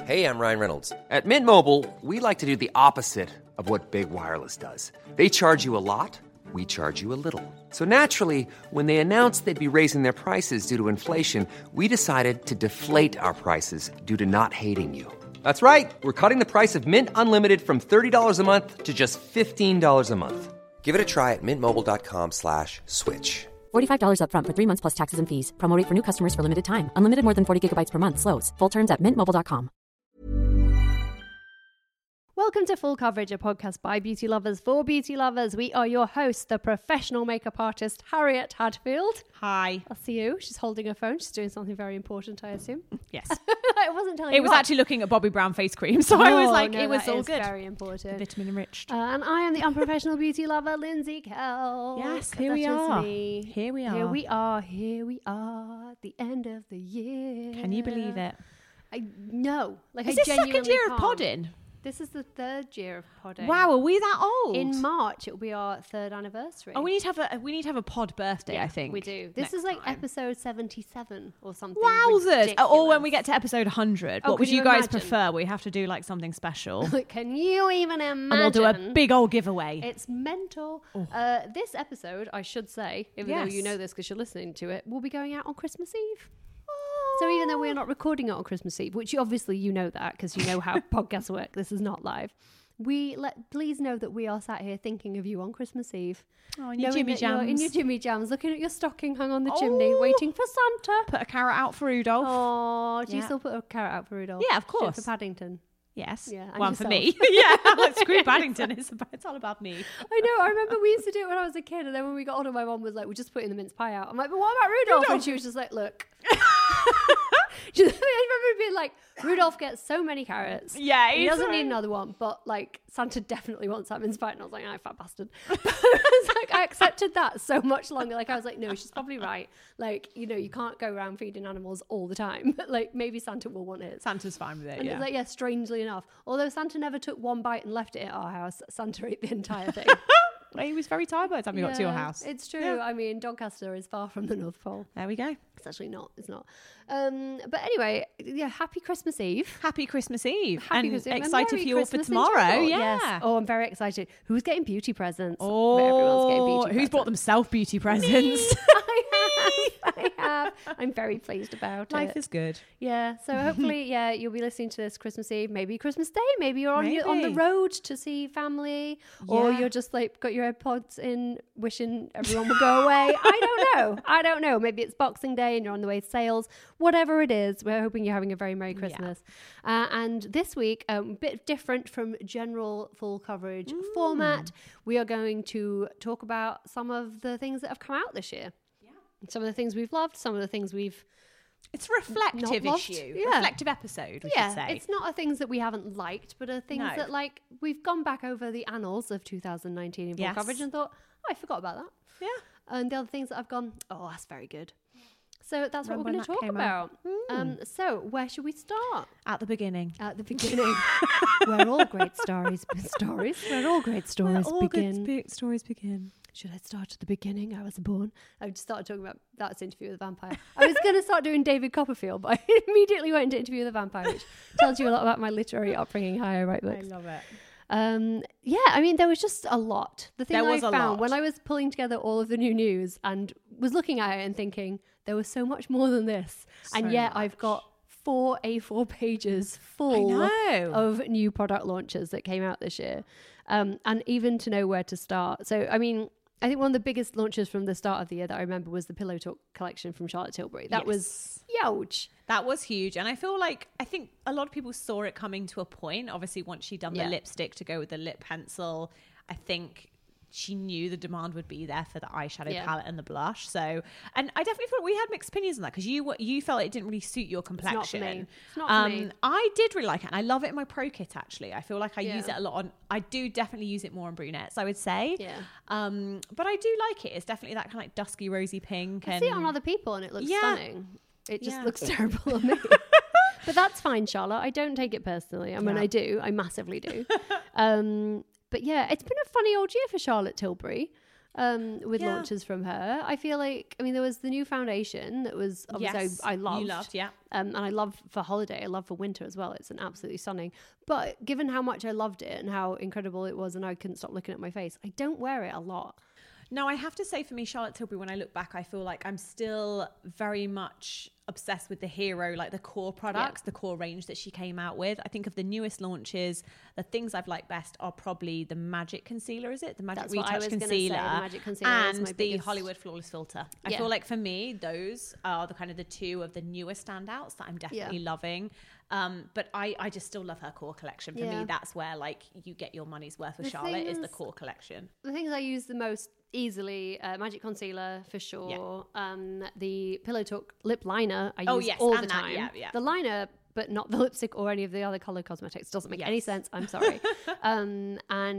Hey, I'm Ryan Reynolds. At Mint Mobile, we like to do the opposite of what Big Wireless does. They charge you a lot, we charge you a little. So naturally, when they announced they'd be raising their prices due to inflation, we decided to deflate our prices due to not hating you. That's right. We're cutting the price of Mint Unlimited from $30 a month to just $15 a month. Give it a try at mintmobile.com/switch. $45 up front for 3 months plus taxes and fees. Promo rate for new customers for limited time. Unlimited more than 40 gigabytes per month. Slows full terms at mintmobile.com. Welcome to Full Coverage, a podcast by beauty lovers for beauty lovers. We are your hosts, the professional makeup artist, Harriet Hadfield. Hi. I'll see you. She's holding her phone. She's doing something very important, I assume. Yes. I wasn't telling you. It was what. actually looking at Bobbi Brown face cream, so I was like, no, it was that all is good. Very important. Vitamin enriched. And I am the unprofessional beauty lover, Lindsay Kell. Yes, here we are. Me. Here we are. Here we are. Here we are. At the end of the year. Can you believe it? No. Like, Is I this second genuinely year of can't. podding? This is the third year of podding. Wow, are we that old? In March, it'll be our third anniversary. Oh, we need to have a pod birthday. I think we do. This is like episode 77 or something. Wowzers! Ridiculous. Or when we get to episode 100, Oh, what would can you you guys imagine? prefer? We have to do like something special, Can you even imagine? and we'll do a big old giveaway. It's mental. This episode, I should say, even though you know this because you're listening to it, will be going out on Christmas Eve. So even though we're not recording it on Christmas Eve, which obviously you know that because you know how podcasts work, this is not live. Please know that we are sat here thinking of you on Christmas Eve. Oh, in your knowing Jimmy that you're in Jams. your Jimmy Jams, looking at your stocking hung on the chimney, waiting for Santa. Put a carrot out for Rudolph. Oh, do you Yeah. still put a carrot out for Rudolph? Yeah, of Shit course. for Paddington. Yes. Yeah, and One for yourself. me. Yeah. Like, screw Paddington. It's all about me. I know. I remember we used to do it when I was a kid, and then when we got older, my mom was like, "We're just putting the mince pie out." I'm like, "But what about Rudolph?" And she was just like, "Look." I remember being like, Rudolph gets so many carrots. Yeah, he he's doesn't right. need another one, but like Santa definitely wants that mince pie. And I was like, "Oh, fat bastard." It's like I accepted that so much longer. Like I was like, "No, she's probably right. Like, you know, you can't go around feeding animals all the time. Like maybe Santa will want his." Santa's fine with it. And Yeah. it's like, yeah, strangely enough, although Santa never took one bite and left it at our house, Santa ate the entire thing. Well, he was very tired by the time we got to your house. It's true. Yeah. I mean, Doncaster is far from the North Pole. There we go. It's actually not. It's not. But anyway, yeah, happy Christmas Eve. Happy Christmas Eve. Happy and Christmas Eve. And excited Merry for you all for Christmas in tomorrow. general. Yeah. Yes. Oh, I'm very excited. Who's getting beauty presents? Oh, Everyone's getting beauty who's bought presents. themselves beauty presents? I have. I'm very pleased about it. Life is good. Yeah, so hopefully, yeah, you'll be listening to this Christmas Eve, maybe Christmas Day, maybe you're on the Maybe. road to see family, or Yeah. you're just like got your AirPods in, wishing everyone would go away. I don't know. Maybe it's Boxing Day and you're on the way to sales. Whatever it is, we're hoping you're having a very Merry Christmas. And this week, a bit different from general full coverage format, we are going to talk about some of the things that have come out this year. Some of the things we've loved, some of the things we've It's a reflective Not lost. issue. Yeah. Reflective episode, we should say. it's not a things that we haven't liked, but are things No. that like we've gone back over the annals of 2019 in full Yes. coverage and thought, oh, I forgot about that. Yeah. And the other things that I've gone, oh, that's very good. So that's what Remember we're when going to that talk came out? about. So where should we start? At the beginning. At the beginning, where all great stories where all great stories begin. Stories begin. Should I start at the beginning? I was born. I just started talking about that's Interview with the Vampire. I was going to start doing David Copperfield, but I immediately went into Interview with the Vampire, which tells you a lot about my literary upbringing, how I write books. I love it. Yeah, I mean, there was just a lot. The thing There I was a found lot. when I was pulling together all of the new news and was looking at it and thinking, there was so much more than this. And yet I've got 4 A4 pages full of new product launches that came out this year. And even to know where to start. So, I mean, I think one of the biggest launches from the start of the year that I remember was the Pillow Talk collection from Charlotte Tilbury. That was huge. That was huge. And I think a lot of people saw it coming to a point. Obviously, once she'd done the lipstick to go with the lip pencil, I think she knew the demand would be there for the eyeshadow palette and the blush. So, and I definitely thought we had mixed opinions on that because you felt it didn't really suit your complexion. It's not for me. I did really like it, and I love it in my pro kit. Actually, I feel like I use it a lot on. I do definitely use it more on brunettes, I would say. Yeah. But I do like it. It's definitely that kind of like dusky rosy pink. I see it on other people and it looks stunning. It just looks terrible on me. But that's fine, Charlotte. I don't take it personally. I mean, I do. I massively do. But yeah, it's been a funny old year for Charlotte Tilbury. with launches from her. I feel like, I mean, there was the new foundation that was obviously I loved. You loved, yeah. And I love for holiday, I love for winter as well. It's an absolutely stunning. But given how much I loved it and how incredible it was and I couldn't stop looking at my face, I don't wear it a lot. No, I have to say for me, Charlotte Tilbury, when I look back, I feel like I'm still very much obsessed with the hero, like the core products, the core range that she came out with. I think of the newest launches, the things I've liked best are probably the Magic Concealer, is it? The Magic Retouch Concealer, the Magic Concealer and the Hollywood Flawless Filter. I feel like for me, those are the kind of the two of the newer standouts that I'm definitely loving. But I just still love her core collection. For me, that's where like you get your money's worth with Charlotte is the core collection. The things I use the most easily, Magic Concealer for sure. The Pillow Talk lip liner I use all the time. The liner, but not the lipstick or any of the other color cosmetics. Doesn't make any sense. I'm sorry. And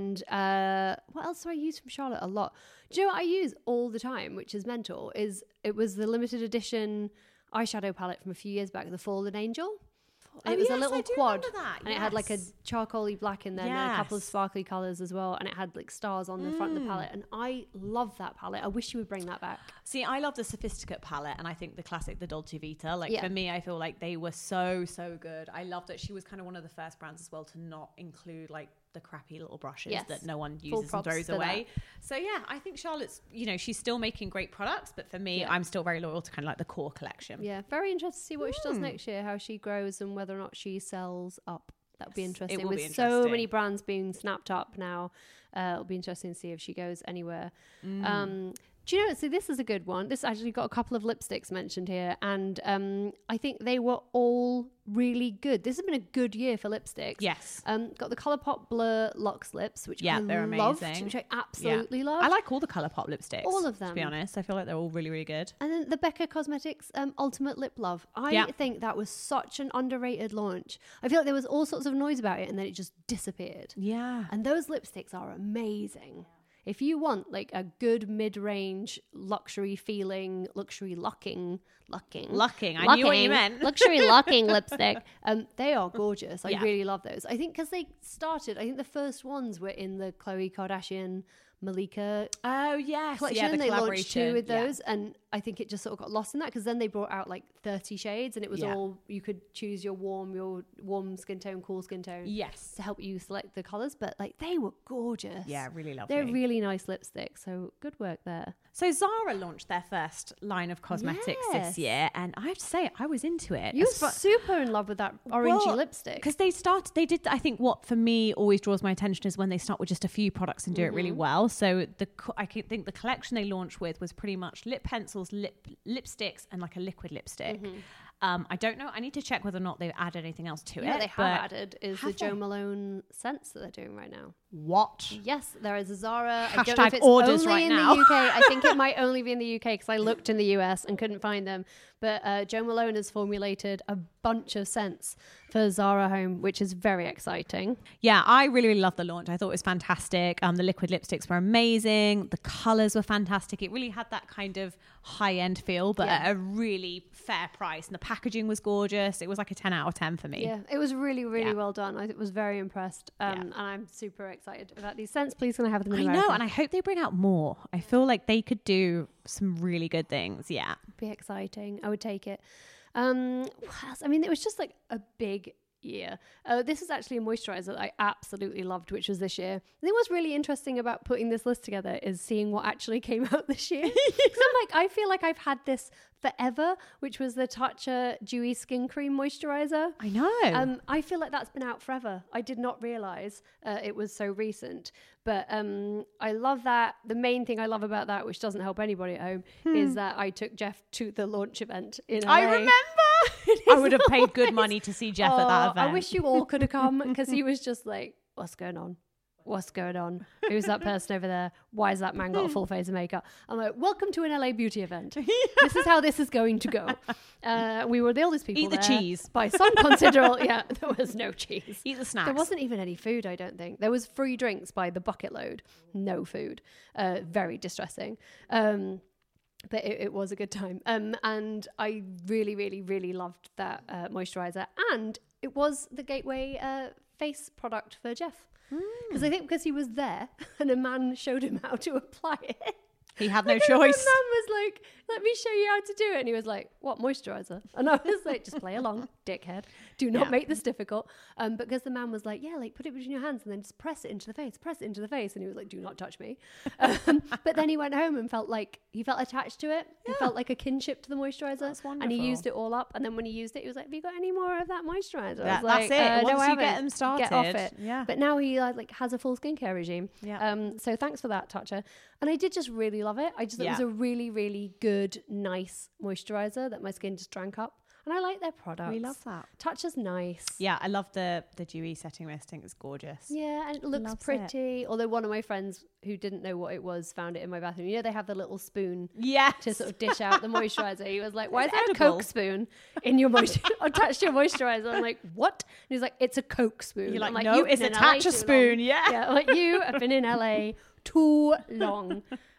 what else do I use from Charlotte a lot? Do you know what I use all the time, which is mental, it was the limited edition eyeshadow palette from a few years back, the Fallen Angel. It was a little quad, and it had like a charcoaly black in there, and a couple of sparkly colours as well, and it had like stars on the front of the palette, and I love that palette. I wish you would bring that back. See, I love the Sophisticate palette, and I think the classic, the Dolce Vita, like for me, I feel like they were so good. I love that she was kind of one of the first brands as well to not include like the crappy little brushes that no one uses and throws away. So yeah, I think Charlotte's, you know, she's still making great products, but for me, I'm still very loyal to kind of like the core collection. Yeah, very interested to see what she does next year, how she grows and whether or not she sells up. That would be interesting. It will be interesting. So many brands being snapped up now, it'll be interesting to see if she goes anywhere. Do you know, so this is a good one. This actually got a couple of lipsticks mentioned here, and I think they were all really good. This has been a good year for lipsticks. Yes. Got the Colourpop Blur Luxe Lips, which I they're loved, amazing. which I absolutely loved. I like all the Colourpop lipsticks. All of them. To be honest, I feel like they're all really good. And then the Becca Cosmetics Ultimate Lip Love. I think that was such an underrated launch. I feel like there was all sorts of noise about it, and then it just disappeared. Yeah. And those lipsticks are amazing. If you want like a good mid-range luxury feeling, luxury locking, I knew what you meant. Luxury locking lipstick. They are gorgeous. I really love those. I think because they started, I think the first ones were in the Khloe Kardashian Malika collection. They launched 2 with those, and I think it just sort of got lost in that, because then they brought out like 30 shades, and it was all, you could choose your warm skin tone, cool skin tone, to help you select the colors. But like, they were gorgeous. Yeah, really lovely. They're really nice lipsticks, so good work there. So Zara launched their first line of cosmetics this year, and I have to say, I was into it. You were super in love with that orangey lipstick. Because they did, I think what for me always draws my attention is when they start with just a few products and do it really well. So I think the collection they launched with was pretty much lip pencils, lipsticks, and like a liquid lipstick. I don't know. I need to check whether or not they've added anything else to it. They have added is the Jo Malone scents that they're doing right now. What? Yes, there is a Zara. Hashtag I don't know if it's orders only right in now. the UK. I think it might only be in the UK because I looked in the US and couldn't find them. But Jo Malone has formulated a bunch of scents for Zara Home, which is very exciting. Yeah, I really love the launch. I thought it was fantastic. The liquid lipsticks were amazing. The colours were fantastic. It really had that kind of high-end feel, but at a really fair price. And the packaging was gorgeous. It was like a 10 out of 10 for me. Yeah, it was really, really well done. I was very impressed. And I'm super excited about these scents. Please can I have them in America? I know, and I hope they bring out more. I feel like they could do some really good things. Yeah. Be exciting. I would take it. What else? I mean, it was just like a big year. This is actually a moisturizer that I absolutely loved, which was this year. I think what's really interesting about putting this list together is seeing what actually came out this year. I feel like I've had this forever, which was the Tatcha Dewy Skin Cream Moisturizer. I know. I feel like that's been out forever. I did not realize it was so recent. But I love that. The main thing I love about that, which doesn't help anybody at home, is that I took Jeff to the launch event in LA. I remember. I would have paid good money to see Jeff at that event. I wish you all could have come, because he was just like, what's going on? What's going on? Who's that person over there? Why has that man got a full face of makeup? I'm like, welcome to an LA beauty event. This is how this is going to go. We were the oldest people there. Eat the cheese. By some considerable... Yeah, there was no cheese. Eat the snacks. There wasn't even any food, I don't think. There was free drinks by the bucket load. No food. Very distressing. But it was a good time. And I really, really, really loved that moisturizer. And it was the gateway face product for Jeff. Because I think because he was there and a man showed him how to apply it. He had no and choice. My mum was like, let me show you how to do it. And he was like, what, moisturizer? And I was like, just play along, dickhead. Do not make this difficult. Because the man was like, yeah, like put it between your hands and then just press it into the face, press it into the face. And he was like, do not touch me. But then he went home and felt like, he felt attached to it. He felt like a kinship to the moisturizer. That's wonderful. And he used it all up. And then when he used it, he was like, have you got any more of that moisturizer? That's like, it. No, Once I you get haven't. them started. Get off it. Yeah. But now he like has a full skincare regime. Yeah. So thanks for that, Tatcha. And I did just really love it. I just thought it was a really, really good, nice moisturizer that my skin just drank up. And I like their products. We love that. Tatcha's nice. Yeah, I love the dewy setting mist. I think it's gorgeous. Yeah, and it looks Loves pretty. Although one of my friends who didn't know what it was found it in my bathroom. You know, they have the little spoon to sort of dish out the moisturizer. He was like, why is there a Coke spoon in your attached to your moisturizer? I'm like, what? And he's like, it's a Coke spoon. You're like, I'm no, it's a Tatcha spoon. Yeah. Like, you have been in LA too long.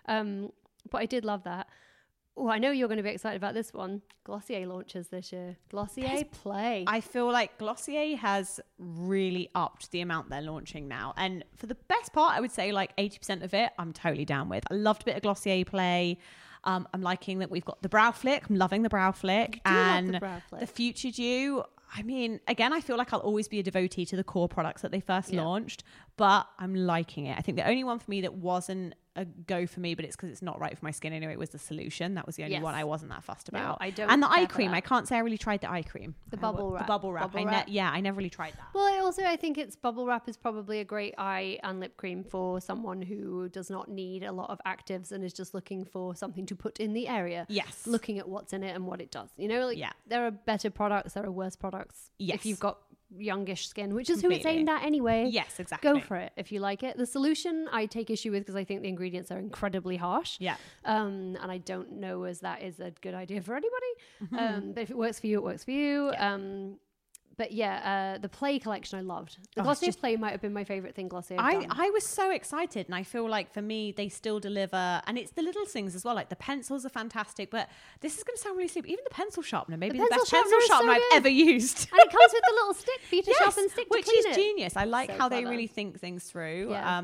But I did love that. Oh, I know you're going to be excited about this one. Glossier launches this year. Glossier Play. I feel like Glossier has really upped the amount they're launching now. And for the best part, I would say like 80% of it, I'm totally down with. I loved a bit of Glossier Play. I'm liking that we've got the Brow Flick. I'm loving the Brow Flick. And the Future Dew. I mean, again, I feel like I'll always be a devotee to the core products that they first launched, but I'm liking it. I think the only one for me that wasn't a go for me, but it's because it's not right for my skin anyway, it was the Solution. That was the only one I wasn't that fussed about. I don't. And the eye cream, I can't say I really tried the eye cream. The bubble wrap. The bubble wrap. I never really tried that. Well, I think it's bubble wrap is probably a great eye and lip cream for someone who does not need a lot of actives and is just looking for something to put in the area. Yes. Looking at what's in it and what it does. You know, like there are better products, there are worse products. Yes. If you've got youngish skin, which is who it's aimed at anyway. Yes, exactly. Go for it if you like it. The Solution I take issue with because I think the ingredients are incredibly harsh. Yeah. And I don't know as that is a good idea for anybody. But if it works for you, it works for you. Yeah. But yeah, the Play collection I loved. The Glossier Play might have been my favourite thing Glossier have done. I was so excited, and I feel like for me, they still deliver. And it's the little things as well, like the pencils are fantastic, but this is going to sound really stupid. Even the pencil sharpener, maybe the best pencil sharpener I've ever used. And it comes with the little stick for you to sharpen stick to which clean is it. genius. I like how they really think things through. Yeah.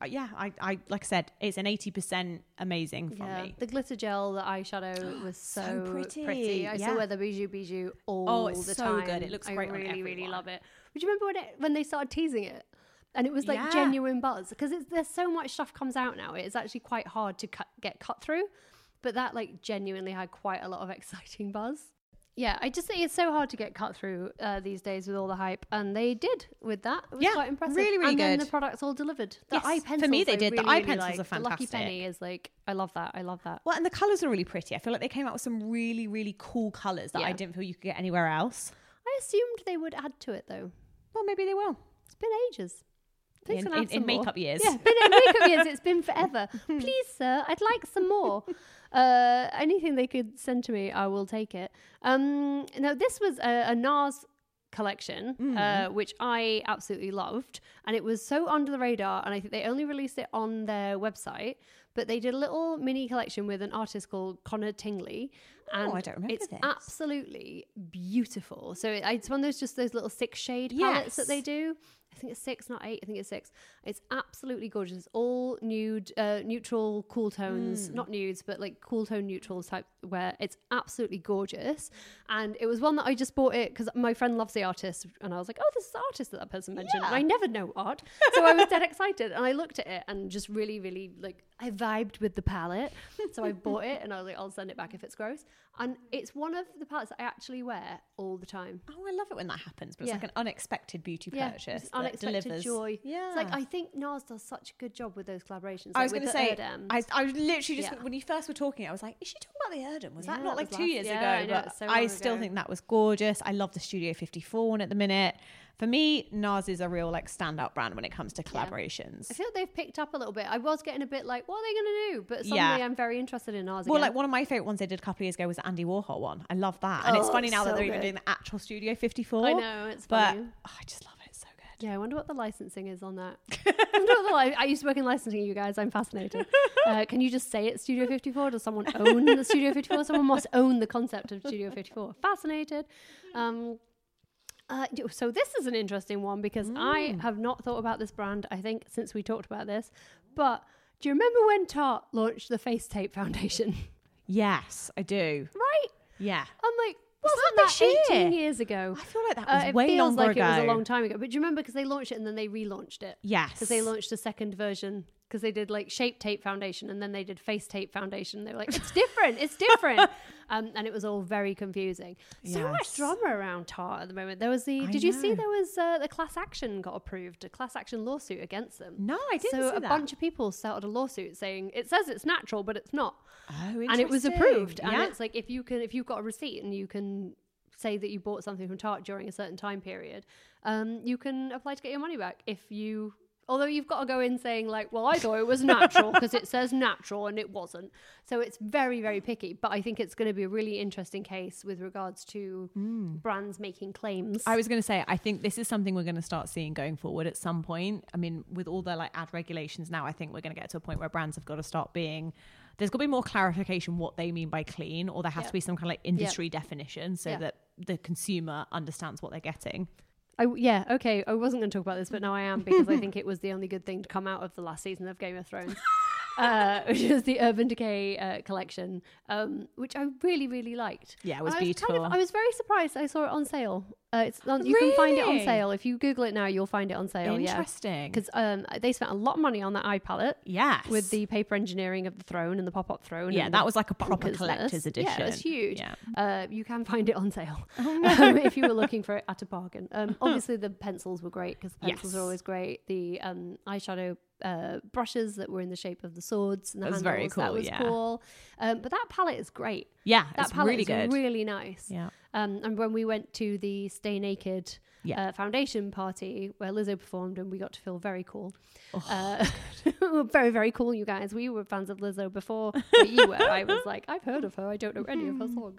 I like I said, it's an 80% amazing from me. The glitter gel, the eyeshadow was so pretty. I Yeah. still wear the Bijou all it's the so time. good. It looks great on really, really everyone. love it. Would you remember when they started teasing it? And it was like genuine buzz because there's so much stuff comes out now. It's actually quite hard to get cut through, but that like genuinely had quite a lot of exciting buzz. Yeah, I just think it's so hard to get cut through these days with all the hype, and they did with that. It was quite impressive. Really, really and good. And then the products all delivered. The eye pencils, for me, they did. Really, the eye really pencils like. are fantastic. The Lucky Penny is like, I love that. Well, and the colours are really pretty. I feel like they came out with some really, really cool colours that I didn't feel you could get anywhere else. I assumed they would add to it though. Well, maybe they will. It's been ages. In makeup years. Yeah, been in makeup years. It's been forever. Please, sir, I'd like some more. Anything they could send to me, I will take it. Now, this was a NARS collection, which I absolutely loved. And it was so under the radar. And I think they only released it on their website. But they did a little mini collection with an artist called Connor Tingley. And I don't remember it's this. absolutely beautiful. So it's one of those little 6-shade palettes that they do. I think it's 6, not 8. I think it's 6. It's absolutely gorgeous. All nude, neutral, cool tones. Not nudes, but like cool tone neutrals type where it's absolutely gorgeous. And it was one that I just bought it because my friend loves the artist. And I was like, oh, this is the artist that person mentioned. And I never know art. So I was dead excited. And I looked at it and just really, really like, I vibed with the palette. So I bought it and I was like, I'll send it back if it's gross. And it's one of the palettes that I actually wear all the time. Oh, I love it when that happens. But it's like an unexpected beauty purchase. Unexpected delivers. joy. Yeah. It's like, I think NARS does such a good job with those collaborations. I was like going to say, I was literally just, when you first were talking, I was like, is she talking about the Erdem? Was that not like 2 years ago? But I still think that was gorgeous. I love the Studio 54 one at the minute. For me, NARS is a real like standout brand when it comes to collaborations. I feel like they've picked up a little bit. I was getting a bit like, what are they going to do? But suddenly I'm very interested in NARS again. Well, like one of my favourite ones they did a couple of years ago was the Andy Warhol one. I love that. And it's funny now that they're even doing the actual Studio 54. I know, it's funny. But I just love it. It's so good. Yeah, I wonder what the licensing is on that. I used to work in licensing, you guys. I'm fascinated. Can you just say it's Studio 54? Does someone own the Studio 54? Someone must own the concept of Studio 54. Fascinated. So this is an interesting one because I have not thought about this brand, I think, since we talked about this. But Do you remember when Tarte launched the Face Tape Foundation? Yes, I do. Right? Yeah. I'm like, Was wasn't that this that 18 year? years ago? I feel like that was It way feels longer like ago. it was a long time ago. But do you remember because they launched it and then they relaunched it? Yes. Because they launched a second version. Because they did like Shape Tape Foundation and then they did Face Tape Foundation. They were like, it's different, it's different. And it was all very confusing. So much drama around Tarte at the moment. There was did you see there was the class action got approved, a class action lawsuit against them? No, I didn't see So that. a bunch of people started a lawsuit saying, it says it's natural, but it's not. Oh, interesting. And it was approved. And Yeah. it's like, if you've got a receipt and you can say that you bought something from Tarte during a certain time period, you can apply to get your money back although you've got to go in saying like, well, I thought it was natural because it says natural and it wasn't. So it's very, very picky. But I think it's going to be a really interesting case with regards to brands making claims. I was going to say, I think this is something we're going to start seeing going forward at some point. I mean, with all the like ad regulations now, I think we're going to get to a point where brands have got to start there's got to be more clarification what they mean by clean, or there has to be some kind of like industry definition so that the consumer understands what they're getting. Okay. I wasn't going to talk about this, but now I am because I think it was the only good thing to come out of the last season of Game of Thrones, which is the Urban Decay collection, which I really, really liked. Yeah, it was beautiful. I was very surprised I saw it on sale. You can find it on sale. If you Google it now, you'll find it on sale. Interesting. Because they spent a lot of money on that eye palette. Yes. With the paper engineering of the throne and the pop-up throne. Yeah, that was like a proper collector's edition. Yeah, it was huge. Yeah. You can find it on sale if you were looking for it at a bargain. Obviously, the pencils were great because the pencils are always great. The eyeshadow brushes that were in the shape of the swords and the handles. Very cool. That was cool. But that palette is great. Yeah, that it's palette really is good. Really nice. Yeah. And when we went to the Stay Naked foundation party where Lizzo performed, and we got to feel very cool. Very, very cool, you guys. We were fans of Lizzo before you were. I was like, I've heard of her. I don't know any of her songs.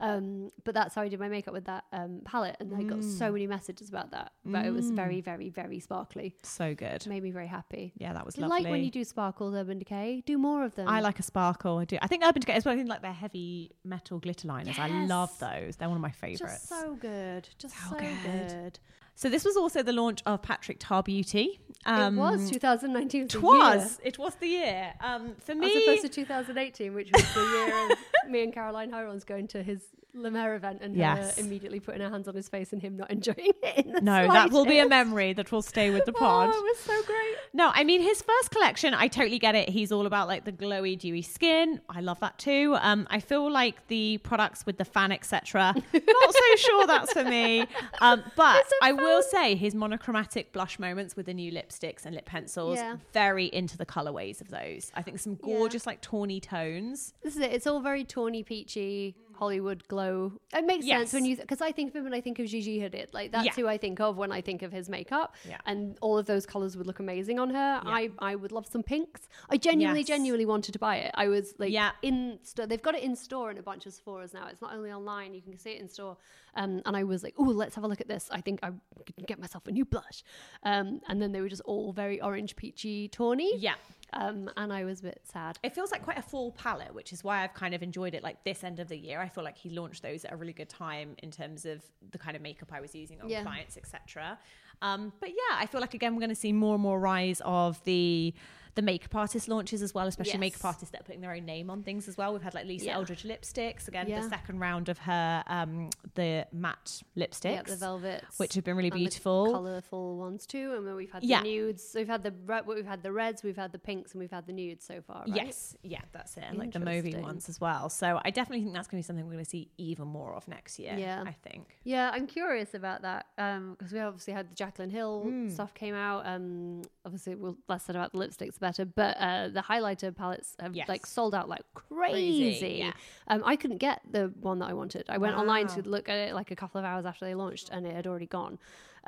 But that's how I did my makeup with that palette. And I got so many messages about that. But it was very, very, very sparkly. So good. Made me very happy. Yeah, that was I lovely. like when you do sparkles, Urban Decay. Do more of them. I like a sparkle. I do. I think Urban Decay as well. I think like their heavy metal glitter liners. Yes. I love those. They're one of my favourites. Just so good. Just so good. So this was also the launch of Patrick Tar Beauty. It was 2019. It was the year. For me, as opposed to 2018, which was the year of me and Caroline Hirons going to his Le Maire event and her immediately putting her hands on his face and him not enjoying it in the slightest. That will be a memory that will stay with the pod. Oh, it was so great. No, I mean, his first collection, I totally get it. He's all about like the glowy, dewy skin. I love that too. I feel like the products with the fan, etc. Not so sure that's for me. But I will say his monochromatic blush moments with the new lipsticks and lip pencils, very into the colorways of those. I think some gorgeous like tawny tones. This is it. It's all very tawny, peachy, Hollywood glow. It makes sense when because I think of him when I think of Gigi Hadid. Like that's who I think of when I think of his makeup. And all of those colors would look amazing on her. I would love some pinks. I genuinely wanted to buy it. I was like in store. They've got it in store in a bunch of Sephora's now. It's not only online. You can see it in store. And I was like, oh, let's have a look at this. I think I can get myself a new blush. And then they were just all very orange, peachy, tawny. Yeah. And I was a bit sad. It feels like quite a fall palette, which is why I've kind of enjoyed it like this end of the year. I feel like he launched those at a really good time in terms of the kind of makeup I was using on clients, etc. But yeah, I feel like again we're going to see more and more rise of the makeup artist launches as well, especially makeup artists that are putting their own name on things as well. We've had like Lisa Eldridge lipsticks again, the second round of her the matte lipsticks, the velvets, which have been really beautiful, colourful ones too. And then we've had the nudes. So we've had the reds, we've had the pinks, and we've had the nudes so far. Right? Yes, that's it, and like the mauvey ones as well. So I definitely think that's going to be something we're going to see even more of next year. Yeah, I think. Yeah, I'm curious about that because we obviously had the Jaclyn Hill stuff came out. Obviously, we'll less said about the lipsticks, better, but the highlighter palettes have like sold out like crazy. I couldn't get the one that I wanted. I went online to look at it like a couple of hours after they launched, and it had already gone.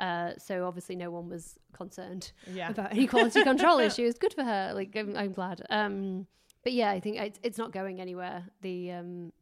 So obviously, no one was concerned about any quality control issues. Good for her. Like I'm glad. But yeah, I think it's not going anywhere. The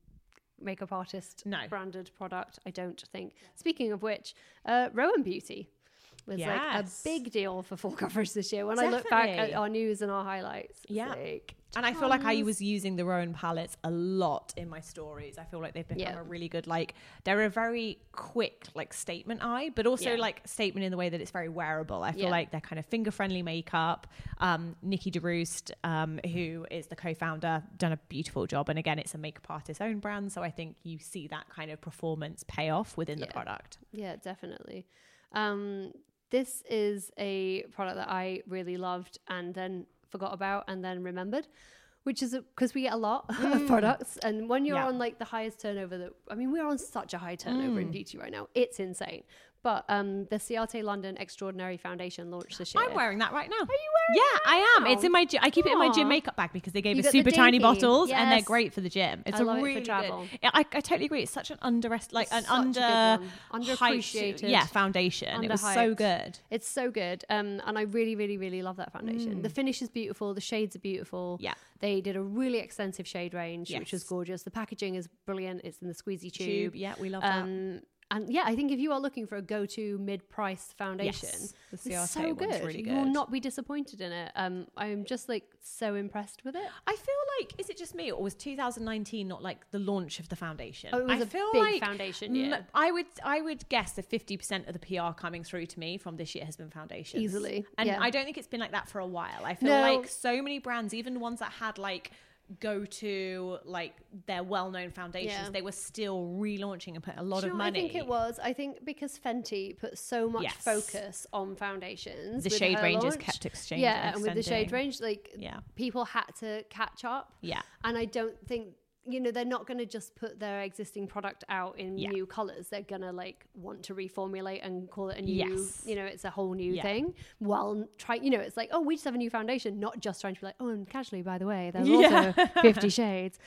makeup artist branded product, I don't think. Speaking of which, Rowan Beauty was like a big deal for full coverage this year. When I look back at our news and our highlights, like, and I feel like I was using the Rowan palettes a lot in my stories. I feel like they've become a really good, like, they're a very quick, like, statement eye, but also like statement in the way that it's very wearable. I feel like they're kind of finger friendly makeup. Nikki DeRoost, who is the co-founder, done a beautiful job. And again, it's a makeup artist's own brand. So I think you see that kind of performance payoff within the product. Yeah, definitely. This is a product that I really loved and then forgot about and then remembered, which is because we get a lot of products, and when you're on like the highest turnover we're on such a high turnover in beauty right now, it's insane. But the Ciate London Extraordinary Foundation launched this year. I'm wearing that right now. Are you wearing it? Yeah, I am. It's in my I keep it in my gym makeup bag because they gave us super tiny bottles and they're great for the gym. It's really good. I totally agree. It's such an underappreciated foundation. It was so good. It's so good. And I really, really, really love that foundation. The finish is beautiful. The shades are beautiful. Yeah. They did a really extensive shade range, which was gorgeous. The packaging is brilliant. It's in the squeezy tube. Yeah, we love that. And yeah, I think if you are looking for a go-to mid-priced foundation, the Ciate it's so good. Really good. You will not be disappointed in it. I'm just like so impressed with it. I feel like, is it just me, or was 2019 not like the launch of the foundation? Oh, it was a big foundation year. I would guess that 50% of the PR coming through to me from this year has been foundations. Easily. And I don't think it's been like that for a while. I feel like so many brands, even ones that had like go to like their well-known foundations, they were still relaunching and putting a lot of money. I think because Fenty put so much fose on foundations, the shade ranges kept exchanging, and with the shade range, like people had to catch up, and I don't think they're not going to just put their existing product out in new colors. They're going to like want to reformulate and call it a new, it's a whole new thing. Well, it's like, oh, we just have a new foundation, not just trying to be like, oh, and casually, by the way, there's also 50 shades.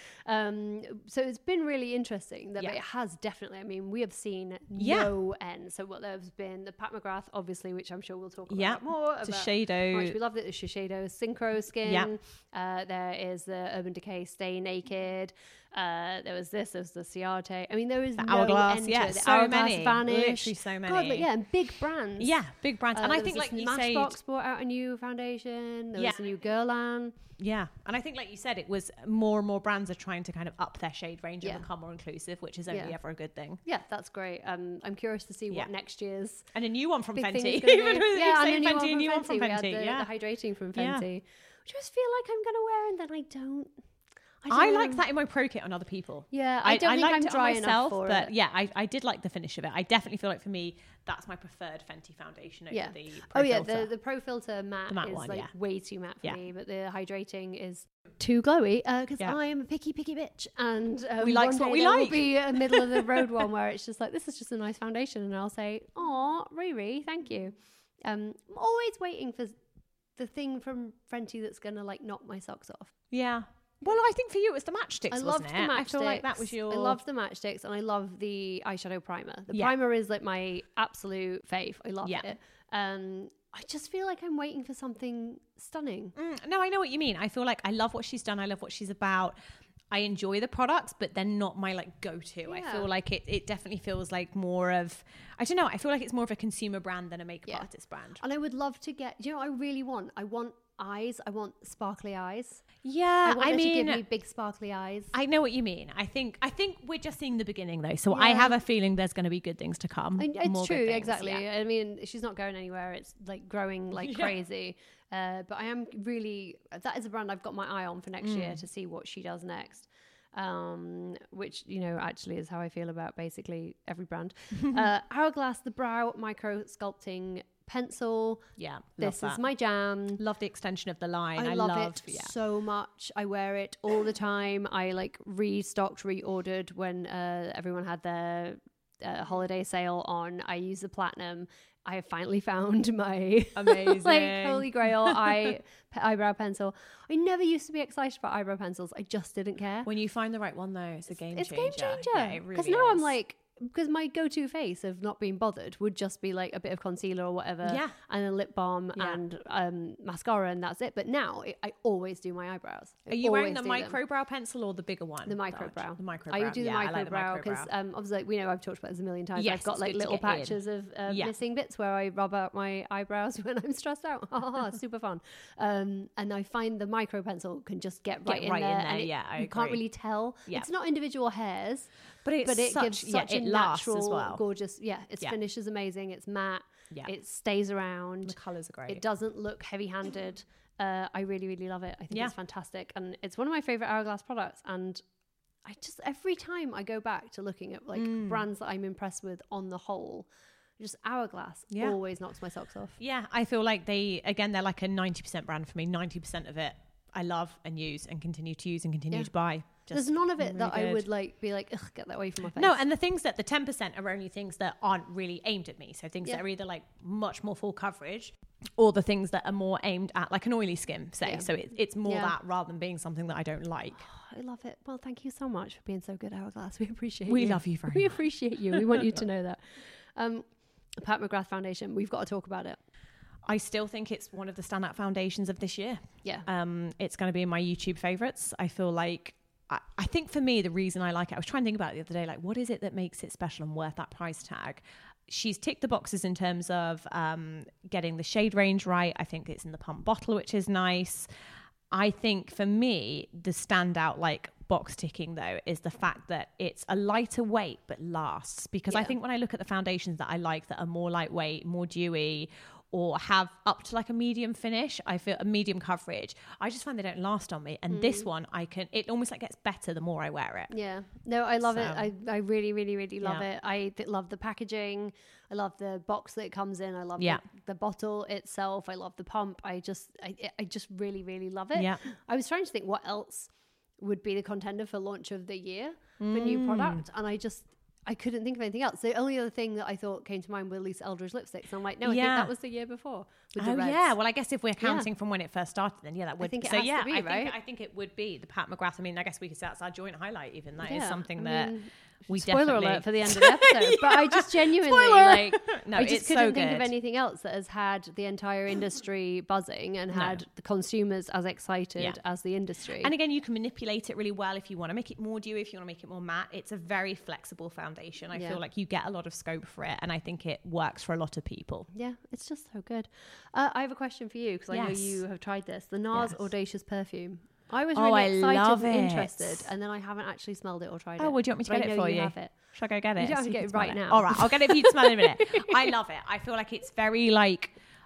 So it's been really interesting that it has definitely, we have seen no end. So what there's been the Pat McGrath, obviously, which I'm sure we'll talk about more. Shiseido. We loved it. The Shiseido Synchro Skin. There is the Urban Decay Stay Naked. There was the Ciate. There is the no Hourglass, end to it. The so Hourglass many, vanished. literally so many. God, and big brands. Yeah, big brands. And I think, like you said, Smashbox brought out a new foundation. There was a new Guerlain. Yeah, and I think, like you said, it was more and more brands are trying to kind of up their shade range and become more inclusive, which is only ever a good thing. Yeah, that's great. I'm curious to see what next year's and a new one from Fenty. A new one from Fenty. We had the hydrating from Fenty, which I just feel like I'm gonna wear, and then I don't. I like that in my pro kit on other people. Yeah, I don't think I'm dry enough for but it. Yeah, I did like the finish of it. I definitely feel like for me, that's my preferred Fenty foundation over the Pro Filter. The Pro Filter matte is one, way too matte for me, but the hydrating is too glowy because I am a picky bitch, and we like what we like. Will be a middle of the road one where it's just like, this is just a nice foundation, and I'll say, "Aw, Riri, thank you." I'm always waiting for the thing from Fenty that's gonna like knock my socks off. Yeah. Well, I think for you it was the matchsticks, wasn't it? I feel like that was your... I loved the matchsticks, and I love the eyeshadow primer. The primer is like my absolute fave. I love it. I just feel like I'm waiting for something stunning. No, I know what you mean. I feel like I love what she's done. I love what she's about. I enjoy the products, but they're not my like go-to. I feel like it definitely feels like more of, I don't know, I feel like it's more of a consumer brand than a makeup artist brand. And I would love to get, I really want? I want eyes. I want sparkly eyes. Yeah, I mean, to give me big sparkly eyes. I know what you mean. I think we're just seeing the beginning though. So I have a feeling there's going to be good things to come. It's true, exactly. Yeah. I mean, she's not going anywhere. It's like growing like crazy. But I am really, that is a brand I've got my eye on for next year to see what she does next. Which, actually is how I feel about basically every brand. Hourglass, the Brow Micro Sculpting Pencil. Yeah, this is my jam. Love the extension of the line. I love it so much. I wear it all the time. I like reordered when everyone had their holiday sale on. I use the platinum. I have finally found my amazing like holy grail eyebrow pencil. I never used to be excited about eyebrow pencils. I just didn't care. When you find the right one though, it's a game changer. It's a game changer. Yeah, it really is. Because now I'm like, because my go-to face of not being bothered would just be like a bit of concealer or whatever, and then lip balm and mascara, and that's it. But now I always do my eyebrows. Are you wearing the micro brow pencil or the bigger one? The micro brow. The micro brow. I do the micro brow because obviously, like, we know I've talked about this a million times. Yes, I've got like little patches of missing bits where I rub out my eyebrows when I'm stressed out. Super fun. And I find the micro pencil can just get right in there. And you can't really tell. It's not individual hairs, but it gives such a natural, as well. Gorgeous. Its finish is amazing. It's matte. It stays around. The colours are great. It doesn't look heavy-handed. I really, really love it. I think it's fantastic, and it's one of my favorite Hourglass products. And I just, every time I go back to looking at like brands that I'm impressed with on the whole, just Hourglass always knocks my socks off. Yeah, I feel like they're like a 90% brand for me. 90% of it I love and use and continue to use and continue to buy. There's none of it that I would like be like, ugh, get that away from my face. No, and the things that the 10% are only things that aren't really aimed at me. So things that are either like much more full coverage, or the things that are more aimed at like an oily skin, say. So it's more that rather than being something that I don't like. I love it. Well, thank you so much for being so good, Hourglass. We appreciate you. We love you very much. We appreciate you. We want you to know that. Pat McGrath Foundation, we've got to talk about it. I still think it's one of the standout foundations of this year. Yeah. It's going to be in my YouTube favorites. I feel like, I think for me, the reason I like it, I was trying to think about it the other day, like, what is it that makes it special and worth that price tag? She's ticked the boxes in terms of getting the shade range right. I think it's in the pump bottle, which is nice. I think for me, the standout like box ticking though is the fact that it's a lighter weight but lasts. Because I think when I look at the foundations that I like that are more lightweight, more dewy, or have up to like a medium finish, I feel a medium coverage, I just find they don't last on me. And this one, it almost like gets better the more I wear it. Yeah. No, I love it. I really, really, really love it. I love the packaging. I love the box that it comes in. I love the bottle itself. I love the pump. I just really, really love it. Yeah. I was trying to think what else would be the contender for launch of the year for new product. And I couldn't think of anything else. The only other thing that I thought came to mind were Lisa Eldridge lipsticks. And I'm like, no, I think that was the year before. With the reds. Yeah. Well, I guess if we're counting from when it first started, then that would. I think it has to be, right? I think it would be the Pat McGrath. I mean, I guess we could say that's our joint highlight. Even that is something that we spoiler definitely. Alert for the end of the episode. But I just genuinely I just couldn't think of anything else that has had the entire industry buzzing and had the consumers as excited as the industry. And again, you can manipulate it really well if you want to make it more dewy, if you want to make it more matte. It's a very flexible foundation. I feel like you get a lot of scope for it, and I think it works for a lot of people. Yeah, it's just so good. I have a question for you because I know you have tried this. The NARS Audacious perfume. I was really excited and interested, and then I haven't actually smelled it or tried it. Oh, would you want me to get it for you? Have it. Should I go get it? You don't have to get it right now. All right, I'll get it for you to smell in a minute. I love it. I feel like it's very like,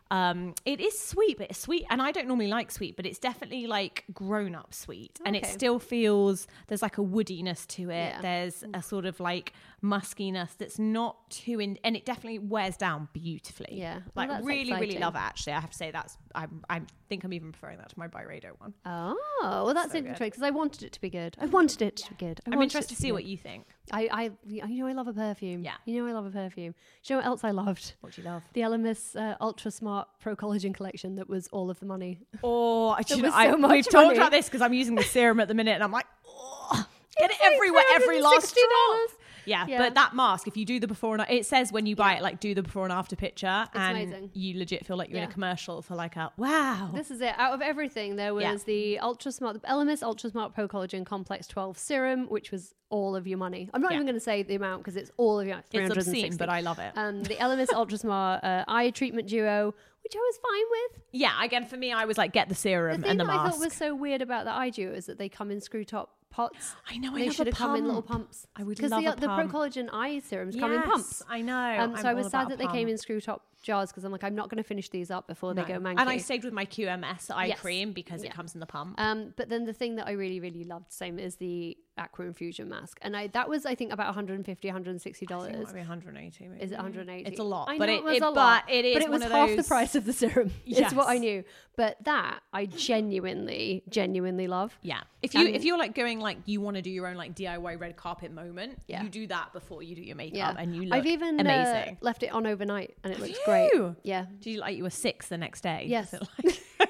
it is sweet, but it's sweet. And I don't normally like sweet, but it's definitely like grown up sweet. And it still feels, there's like a woodiness to it. Yeah. There's a sort of like muskiness that's not too and it definitely wears down beautifully. Yeah. Like really, really love it actually. I have to say I think I'm even preferring that to my Byredo one. Oh, well that's interesting because I wanted it to be good. I'm interested to see what you think. I love a perfume. Yeah. You know I love a perfume. Do you know what else I loved? What do you love? The Elemis Ultra Smart Pro Collagen collection that was all of the money. Oh, we've talked about this because I'm using the serum at the minute and I'm like, get it everywhere, every last drop. Yeah, but that mask, if you do the before and it says when you buy it, like do the before and after picture, it's and amazing. You legit feel like you're in a commercial for like a wow. This is it. Out of everything, there was the Elemis Ultra Smart Pro Collagen Complex 12 serum, which was all of your money. I'm not even going to say the amount because it's all of your. It's obscene, but I love it. The Elemis Ultra Smart Eye Treatment Duo, which I was fine with. Yeah, again for me, I was like get the serum and the mask. The thing I thought was so weird about the eye duo is that they come in screw top pots. I know. They should have come in little pumps. I would love a pump. Because the Pro Collagen eye serums come in pumps. I know. So I was sad that they came in screw top jars because I'm like, I'm not going to finish these up before they go manky. And I stayed with my QMS eye cream because it comes in the pump. But then the thing that I really, really loved, same is the Aqua Infusion mask, and that was I think about $150, $160. I think it might be 180. Maybe. Is it 180? It's a lot, but it was a lot. But it was half the price of the serum. It's what I knew. But that I genuinely love. Yeah. If you're like going like you want to do your own like DIY red carpet moment, you do that before you do your makeup, and you look I've even amazing. Left it on overnight, and it looks great. Yeah. Did you like you were 6 the next day? Yes.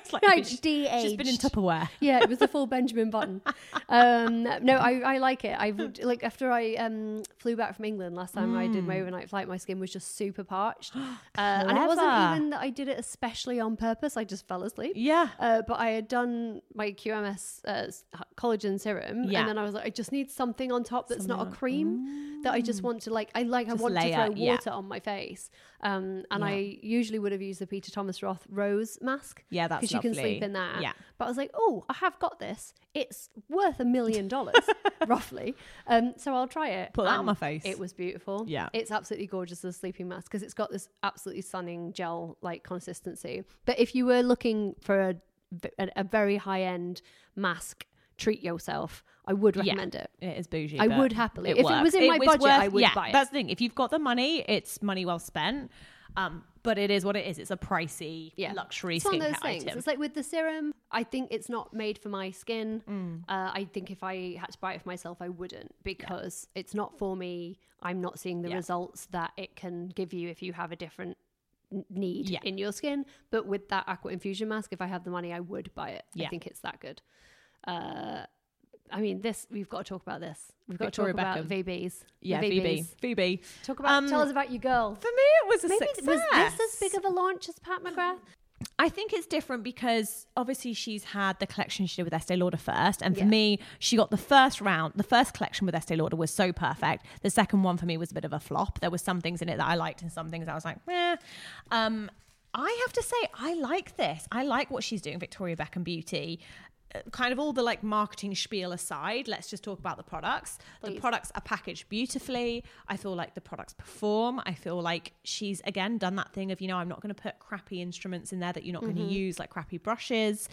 It's like de-aged. she's been in Tupperware. Yeah, it was a full Benjamin Button. No, I like it. I like after I flew back from England last time I did my overnight flight, my skin was just super parched. And it wasn't even that I did it especially on purpose. I just fell asleep. Yeah. But I had done my QMS collagen serum, and then I was like, I just need something on top that's not a cream that I just want to I want to throw water on my face. And I usually would have used the Peter Thomas Roth Rose mask. Yeah, that's because you can lovely. sleep in that. Yeah. But I was like, oh, I have got this. It's worth $1 million, roughly. So I'll try it. Put that on my face. It was beautiful. Yeah. It's absolutely gorgeous as a sleeping mask because it's got this absolutely stunning gel-like consistency. But if you were looking for a very high-end mask, treat yourself, I would recommend it. It is bougie. I would happily. If it was in my budget, I would buy it. That's the thing. If you've got the money, it's money well spent. But it is what it is. It's a pricey luxury skincare item. It's like with the serum, I think it's not made for my skin. I think if I had to buy it for myself, I wouldn't because it's not for me. I'm not seeing the results that it can give you if you have a different need in your skin. But with that Aqua Infusion mask, if I had the money, I would buy it. I think it's that good. I mean, we've got to talk about this. We've got Victoria to talk about Beckham. VBs. Yeah, VBs. Phoebe. Tell us about your girl. For me, it was a Maybe success. Was this as big of a launch as Pat McGrath? I think it's different because obviously she's had the collection she did with Estee Lauder first. And for me, she got the first collection with Estee Lauder was so perfect. The second one for me was a bit of a flop. There were some things in it that I liked and some things I was like, meh. I have to say, I like this. I like what she's doing, Victoria Beckham Beauty. Kind of all the marketing spiel aside, let's just talk about the products. Please. The products are packaged beautifully. I feel like the products perform. I feel like she's again done that thing of, I'm not going to put crappy instruments in there that you're not going to use, like crappy brushes.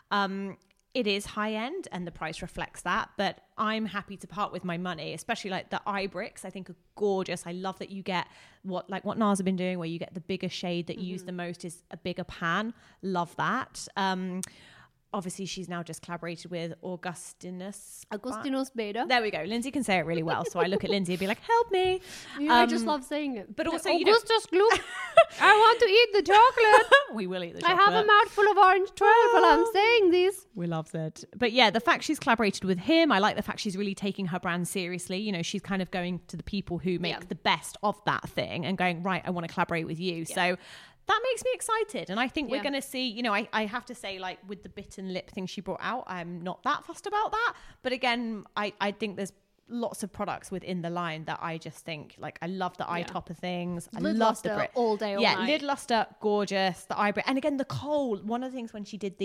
It is high end and the price reflects that, but I'm happy to part with my money, especially like the eye bricks I think are gorgeous. I love that you get what NARS have been doing where you get the bigger shade that you use the most is a bigger pan. Love that. Obviously, she's now just collaborated with Augustinus Bader. There we go. Lindsay can say it really well. So I look at Lindsay and be like, help me. I just love saying it. But also, Augustus Gloop. I want to eat the chocolate. We will eat the chocolate. I have a mouthful of orange 12 while I'm saying this. We love it. But yeah, the fact she's collaborated with him, I like the fact she's really taking her brand seriously. She's kind of going to the people who make the best of that thing and going, right, I want to collaborate with you. Yeah. So that makes me excited. And I think we're going to see, I have to say, like with the bitten lip thing she brought out, I'm not that fussed about that. But again, I think there's lots of products within the line that I just think, like, I love the eye topper things. I love the Brit. All day, all night. Lid luster, gorgeous. The eyebrow. And again, the kohl. One of the things when she did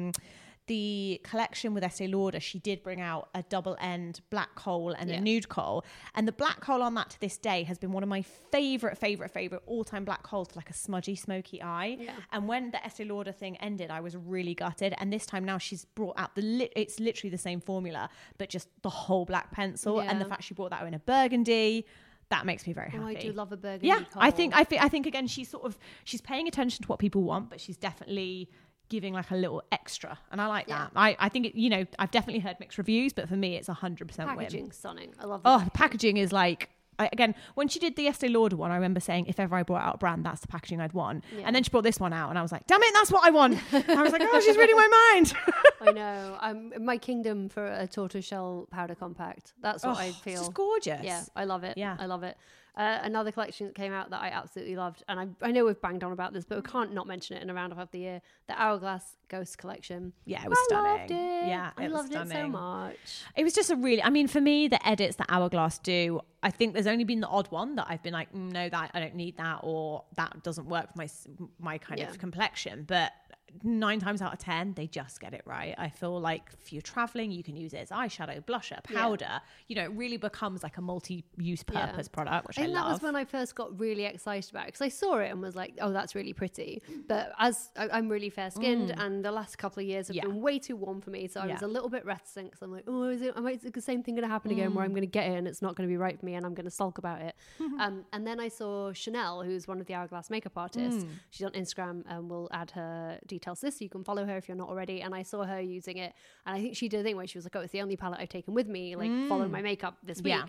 the collection with Estee Lauder, she did bring out a double end black kohl and a nude kohl. And the black kohl on that to this day has been one of my favorite all-time black kohls for like a smudgy, smoky eye. Yeah. And when the Estee Lauder thing ended, I was really gutted. And this time now she's brought out it's literally the same formula, but just the whole black pencil. Yeah. And the fact she brought that out in a burgundy, that makes me very happy. I do love a burgundy kohl. I think again, she's paying attention to what people want, but she's definitely giving like a little extra, and I like that. I think I've definitely heard mixed reviews, but for me it's 100% packaging stunning. I love the packaging is like, again, when she did the Estee Lauder one, I remember saying if ever I brought out a brand, that's the packaging I'd want. And then she brought this one out and I was like, damn it, that's what I want. I was like, oh, she's reading my mind. I know. My kingdom for a tortoiseshell powder compact. That's what I feel. It's just gorgeous. Yeah, I love it. Yeah, I love it. Another collection that came out that I absolutely loved, and I know we've banged on about this, but we can't not mention it in a roundup of the year. The Hourglass Ghost collection. Yeah, it was stunning. Loved it. Yeah, I loved it so much. It was just for me, the edits that Hourglass do, I think there's only been the odd one that I've been like, no, that I don't need that, or that doesn't work for my kind of complexion. But 9 times out of 10 they just get it right. I feel like if you're traveling, you can use it as eyeshadow, blusher, powder. It really becomes like a multi-use purpose product, which I love. That was when I first got really excited about it, because I saw it and was like, oh, that's really pretty. But as I'm really fair skinned and the last couple of years have been way too warm for me, so I was a little bit reticent, because I'm like, oh, is the same thing going to happen again where I'm going to get it and it's not going to be right for me and I'm going to sulk about it? And then I saw Chanel, who's one of the Hourglass makeup artists. She's on Instagram, and we'll add her details to this, so you can follow her if you're not already. And I saw her using it, and I think she did a thing where she was like, oh, it's the only palette I've taken with me, like following my makeup this week.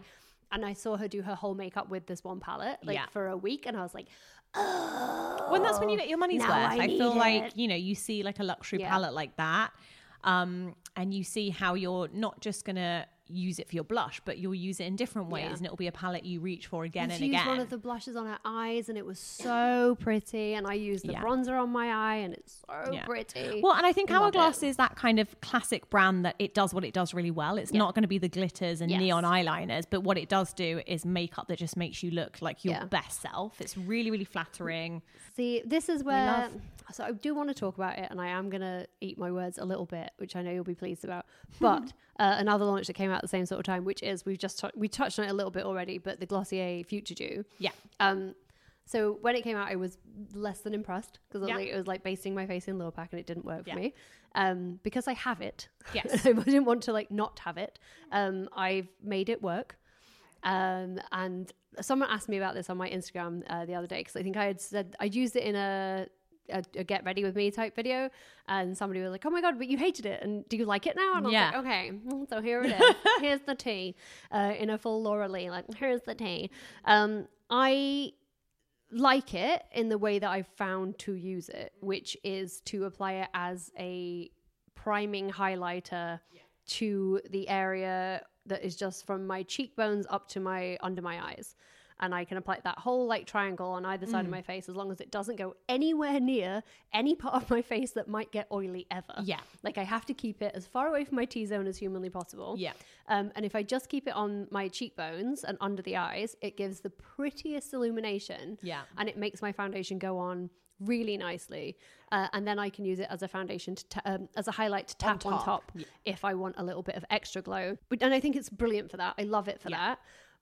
and I saw her do her whole makeup with this one palette, for a week, and I was like, oh. Well, that's when you get your money's worth. I feel like, you see like a luxury palette like that, and you see how you're not just gonna use it for your blush, but you'll use it in different ways, and it'll be a palette you reach for again and again. I used one of the blushes on her eyes, and it was so pretty, and I used the bronzer on my eye, and it's so pretty. Well, and I think Hourglass is that kind of classic brand that it does what it does really well. It's not going to be the glitters and neon eyeliners, but what it does do is makeup that just makes you look like your best self. It's really, really flattering. See, this is where, so I do want to talk about it, and I am going to eat my words a little bit, which I know you'll be pleased about, but another launch that came out at the same sort of time, which is we touched on it a little bit already, but the Glossier Future Dew. So when it came out, I was less than impressed because it was like basting my face in Lurpak, and it didn't work for me because I have it. Yes. I didn't want to like not have it. I've made it work. And someone asked me about this on my Instagram the other day, because I think I had said I'd used it in a get ready with me type video, and somebody was like, oh my god, but you hated it, and do you like it now? And I was like, okay, so here it is. Here's the tea, in a full Laura Lee, like, here's the tea. I like it in the way that I've found to use it, which is to apply it as a priming highlighter to the area that is just from my cheekbones up to under my eyes. And I can apply that whole like triangle on either side of my face, as long as it doesn't go anywhere near any part of my face that might get oily ever. Yeah. Like I have to keep it as far away from my T-zone as humanly possible. Yeah. And if I just keep it on my cheekbones and under the eyes, it gives the prettiest illumination. Yeah. And it makes my foundation go on really nicely. And then I can use it as a foundation, as a highlight to tap on top if I want a little bit of extra glow. And I think it's brilliant for that. I love it for that.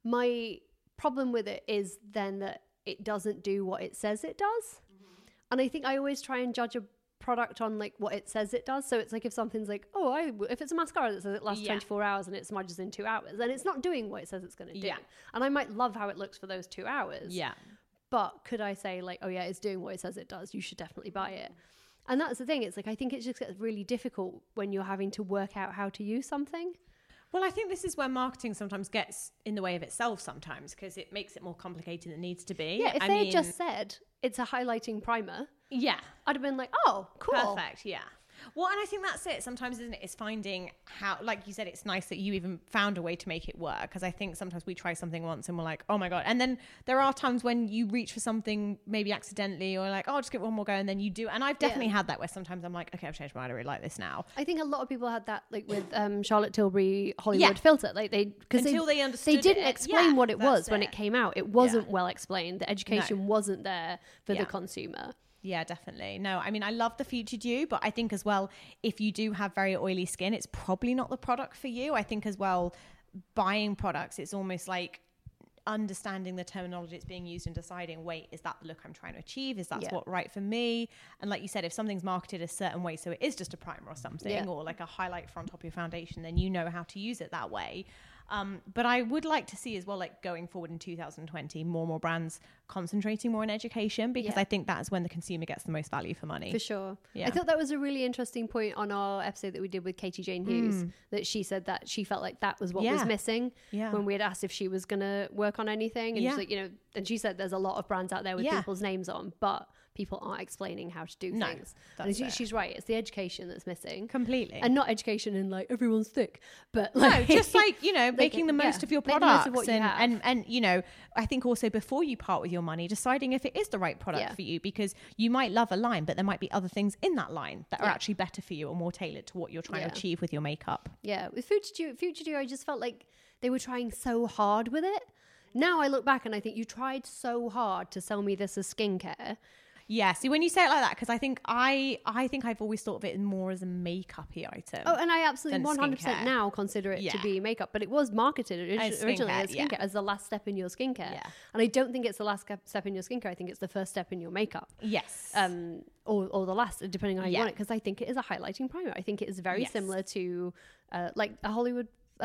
My problem with it is then that it doesn't do what it says it does. And I think I always try and judge a product on like what it says it does. So it's like if something's like, if it's a mascara that says it lasts 24 hours and it smudges in 2 hours, then it's not doing what it says it's going to do. And I might love how it looks for those 2 hours. Yeah. But could I say like, oh yeah, it's doing what it says it does, you should definitely buy it. And that's the thing. It's like, I think it just gets really difficult when you're having to work out how to use something. Well, I think this is where marketing sometimes gets in the way of itself sometimes, because it makes it more complicated than it needs to be. Yeah, if they had just said it's a highlighting primer, I'd have been like, oh, cool. Perfect, yeah. Well, and I think that's it. Sometimes, isn't it? It's finding how, like you said, it's nice that you even found a way to make it work. Because I think sometimes we try something once and we're like, oh my God. And then there are times when you reach for something maybe accidentally, or like, oh, I'll just get one more go. And then you do. And I've definitely had that where sometimes I'm like, okay, I've changed my mind. I really like this now. I think a lot of people had that like with Charlotte Tilbury Hollywood filter. Like they understood they didn't explain what it was when it came out. It wasn't well explained. The education wasn't there for the consumer. Yeah, definitely. No, I mean, I love the Future Dew, but I think as well, if you do have very oily skin, it's probably not the product for you. I think as well, buying products, it's almost like understanding the terminology it's being used and deciding, wait, is that the look I'm trying to achieve? Is that what right for me? And like you said, if something's marketed a certain way, so it is just a primer or something, or like a highlight on top of your foundation, then you know how to use it that way. But I would like to see as well, like going forward in 2020, more brands concentrating more on education, because I think that's when the consumer gets the most value for money. For sure. Yeah. I thought that was a really interesting point on our episode that we did with Katie Jane Hughes, that she said that she felt like that was what was missing when we had asked if she was going to work on anything. And she's like, and she said there's a lot of brands out there with people's names on, but people aren't explaining how to do things. And she's right. It's the education that's missing. Completely. And not education in like everyone's thick, but like, no, just like, making the most of your products. Of what you have. And I think also before you part with your money, deciding if it is the right product for you, because you might love a line, but there might be other things in that line that are actually better for you or more tailored to what you're trying to achieve with your makeup. Yeah. With Future Dew, I just felt like they were trying so hard with it. Now I look back and I think you tried so hard to sell me this as skincare. Yeah, see, when you say it like that, because I think I've always thought of it more as a makeup-y item. Oh, and I absolutely 100% now consider it to be makeup, but it was marketed originally as skincare, as the last step in your skincare. Yeah. And I don't think it's the last step in your skincare. I think it's the first step in your makeup. Yes. Or the last, depending on how you want it, because I think it is a highlighting primer. I think it is very similar to like a Hollywood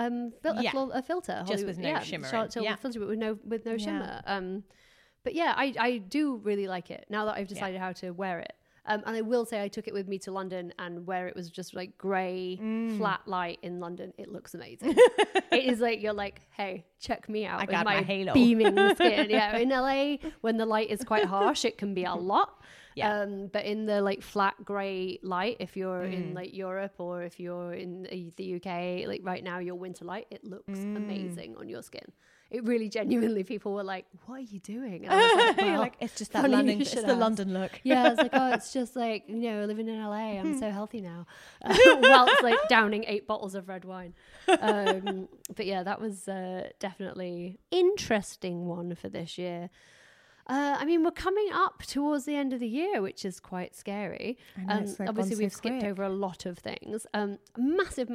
a filter, just with no shimmer. Charlotte Tilbury filter, but with no shimmer. But yeah, I do really like it now that I've decided how to wear it. And I will say I took it with me to London, and where it was just like grey, flat light in London, it looks amazing. It is like, you're like, hey, check me out. I with got my halo. Beaming skin. Yeah, in LA, when the light is quite harsh, it can be a lot. Yeah. But in the like flat grey light, if you're in like Europe or if you're in the UK, like right now, your winter light, it looks amazing on your skin. It really genuinely, people were like, what are you doing? And I was like, well, like, it's just that London, it's the ask. London look. Yeah, it's like, oh, it's just like, you know, living in LA, I'm so healthy now. While it's like downing 8 bottles of red wine. But yeah, that was definitely interesting one for this year. I mean, we're coming up towards the end of the year, which is quite scary. Obviously, we've skipped over a lot of things. Massive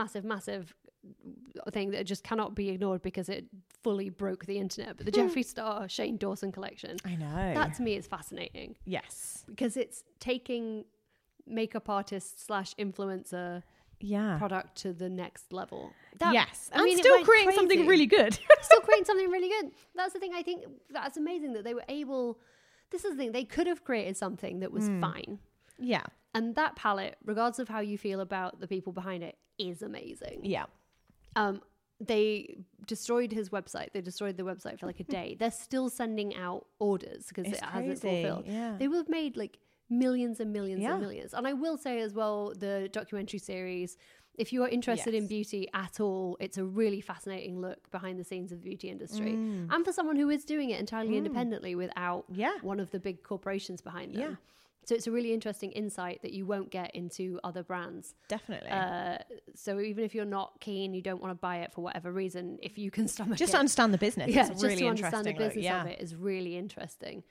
thing that just cannot be ignored because it fully broke the internet. But the Jeffree Star Shane Dawson collection. I know. That to me is fascinating. Yes. Because it's taking makeup artist / influencer product to the next level. Yes. I mean, still creating something really good. Still creating something really good. That's the thing. I think that's amazing that they were able, this is the thing, they could have created something that was fine. Yeah. And that palette, regardless of how you feel about the people behind it, is amazing. Yeah. They destroyed his website. They destroyed the website for like a day. They're still sending out orders because it hasn't fulfilled. Yeah. They will have made like millions and millions and millions. And I will say as well, the documentary series, if you are interested in beauty at all, it's a really fascinating look behind the scenes of the beauty industry. And for someone who is doing it entirely independently without one of the big corporations behind them. So it's a really interesting insight that you won't get into other brands. Definitely. So even if you're not keen, you don't want to buy it for whatever reason, if you can stomach just it. to understand the business. Yeah, it's just really to understand the interesting business of it is really interesting.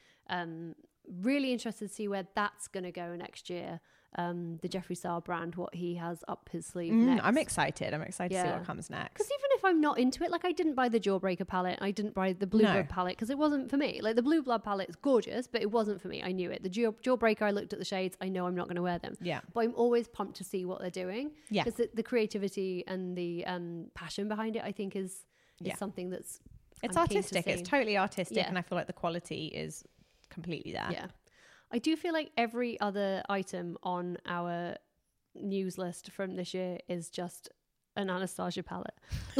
Really interested to see where that's going to go next year. The Jeffree Star brand, what he has up his sleeve next. I'm excited to see what comes next. Because even if I'm not into it, like I didn't buy the Jawbreaker palette, I didn't buy the Blue Blood palette because it wasn't for me. Like the Blue Blood palette is gorgeous, but it wasn't for me. I knew it. The Jawbreaker, I looked at the shades, I know I'm not going to wear them. Yeah. But I'm always pumped to see what they're doing. Yeah. Because the creativity and the passion behind it, I think is something that's... It's artistic. It's totally artistic. And I feel like the quality is completely there. Yeah. I do feel like every other item on our news list from this year is just an Anastasia palette.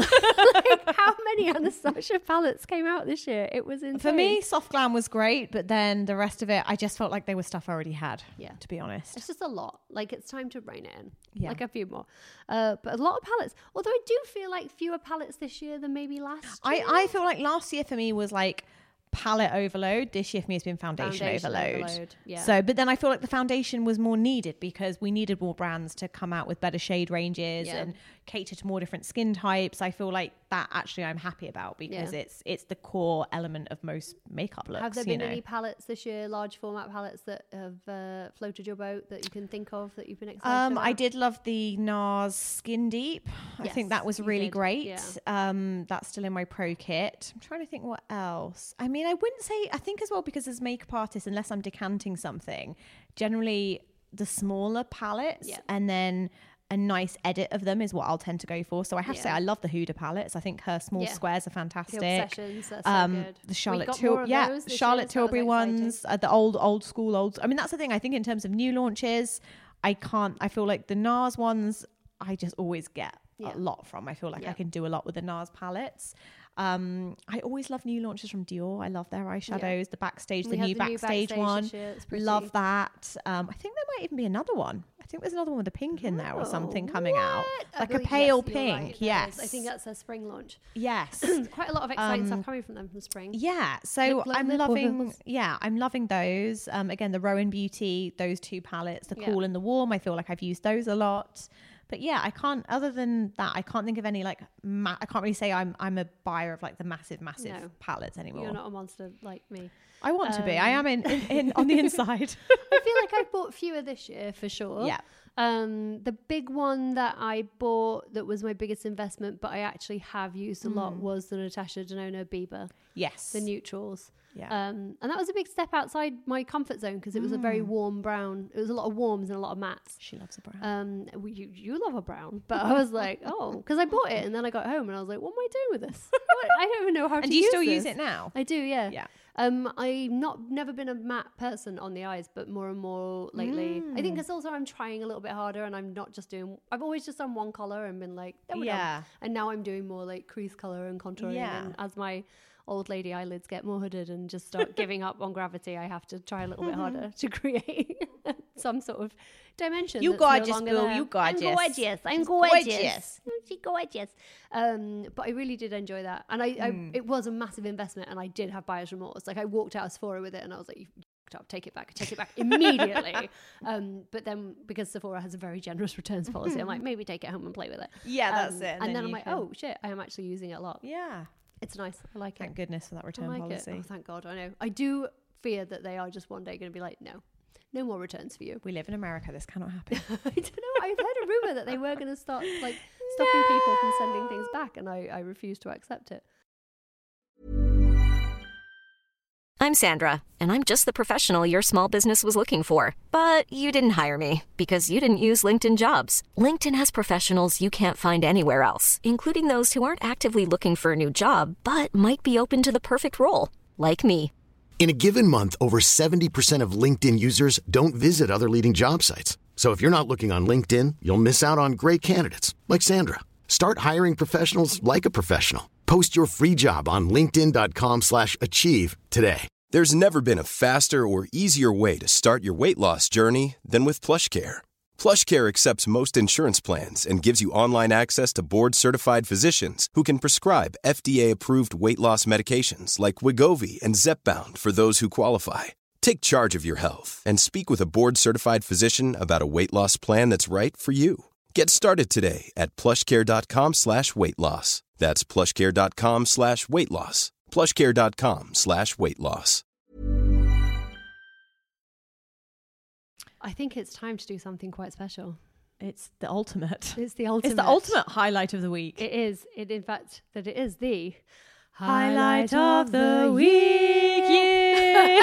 Like, how many Anastasia palettes came out this year? It was insane. For me, Soft Glam was great, but then the rest of it, I just felt like they were stuff I already had, to be honest. It's just a lot. Like, it's time to rein it in. Like a few more. But a lot of palettes. Although I do feel like fewer palettes this year than maybe last year. I feel like last year for me was like palette overload. This year for me has been foundation overload. Yeah. So, but then I feel like the foundation was more needed because we needed more brands to come out with better shade ranges and cater to more different skin types. I feel like that actually I'm happy about because it's the core element of most makeup looks. Have there been any palettes this year, large format palettes that have floated your boat that you can think of that you've been excited about? I did love the NARS Skin Deep. I think that was really great. Yeah. That's still in my pro kit. I'm trying to think what else. I mean, I wouldn't say, I think as well, because as makeup artists, unless I'm decanting something, generally the smaller palettes and then a nice edit of them is what I'll tend to go for. So I have to say, I love the Huda palettes. I think her small squares are fantastic. The Obsessions, that's so good. The Charlotte Tilbury ones, the old school. I mean, that's the thing. I think in terms of new launches, I feel like the NARS ones, I just always get a lot from. I feel like I can do a lot with the NARS palettes. I always love new launches from Dior. I love their eyeshadows, the Backstage, the new Backstage one. Love that. I think there might even be another one. I think there's another one with a pink in there or something coming out. Like a pale pink. Right, yes. I think that's their spring launch. Yes. Quite a lot of exciting stuff coming from them from spring. Yeah. So I'm loving those. Again, the Rowan Beauty, those two palettes, the Cool and the Warm. I feel like I've used those a lot. But yeah, I can't, other than that, I can't think of any like, I can't really say I'm a buyer of like the massive palettes anymore. You're not a monster like me. I want to be. I am in on the inside. I feel like I've bought fewer this year for sure. Yeah. The big one that I bought that was my biggest investment, but I actually have used a lot was the Natasha Denona Bieber. Yes. The neutrals. Yeah. And that was a big step outside my comfort zone because it was a very warm brown. It was a lot of warms and a lot of mattes. She loves a brown. You love a brown, but I was like, oh, because I bought it and then I got home and I was like, what am I doing with this? I don't even know how to use it. And do you still use it now? I do, yeah. Yeah. I've never been a matte person on the eyes, but more and more lately. I think it's also I'm trying a little bit harder, and I'm not just doing. I've always just done one color and been like, there we go. And now I'm doing more like crease color and contouring. Yeah. And as my old lady eyelids get more hooded and just start giving up on gravity, I have to try a little bit harder to create some sort of dimension. You gorgeous, Bill. You gorgeous. I'm gorgeous. She's gorgeous. But I really did enjoy that, and I it was a massive investment, and I did have buyer's remorse. Like I walked out of Sephora with it, and I was like, "You f***ed up, take it back immediately." But then because Sephora has a very generous returns policy, I'm like, maybe take it home and play with it. Yeah, that's it. And then I'm like, oh shit, I am actually using it a lot. Yeah, it's nice. I like it. Thank goodness for that return policy. Oh, thank God. I know. I do fear that they are just one day going to be like, no more returns for you. We live in America. This cannot happen. I don't know. I've heard a rumor that they were going to start like stopping people from sending things back, and I refuse to accept it. I'm Sandra, and I'm just the professional your small business was looking for. But you didn't hire me because you didn't use LinkedIn Jobs. LinkedIn has professionals you can't find anywhere else, including those who aren't actively looking for a new job, but might be open to the perfect role, like me. In a given month, over 70% of LinkedIn users don't visit other leading job sites. So if you're not looking on LinkedIn, you'll miss out on great candidates like Sandra. Start hiring professionals like a professional. Post your free job on linkedin.com/achieve today. There's never been a faster or easier way to start your weight loss journey than with PlushCare. PlushCare accepts most insurance plans and gives you online access to board-certified physicians who can prescribe FDA-approved weight loss medications like Wegovy and Zepbound for those who qualify. Take charge of your health and speak with a board-certified physician about a weight loss plan that's right for you. Get started today at plushcare.com/weight-loss. That's plushcare.com/weight-loss. plushcare.com/weight-loss. I think it's time to do something quite special. It's the ultimate. It's the ultimate. It's the ultimate highlight of the week. It is. In fact, that it is the highlight of the week. Yeah.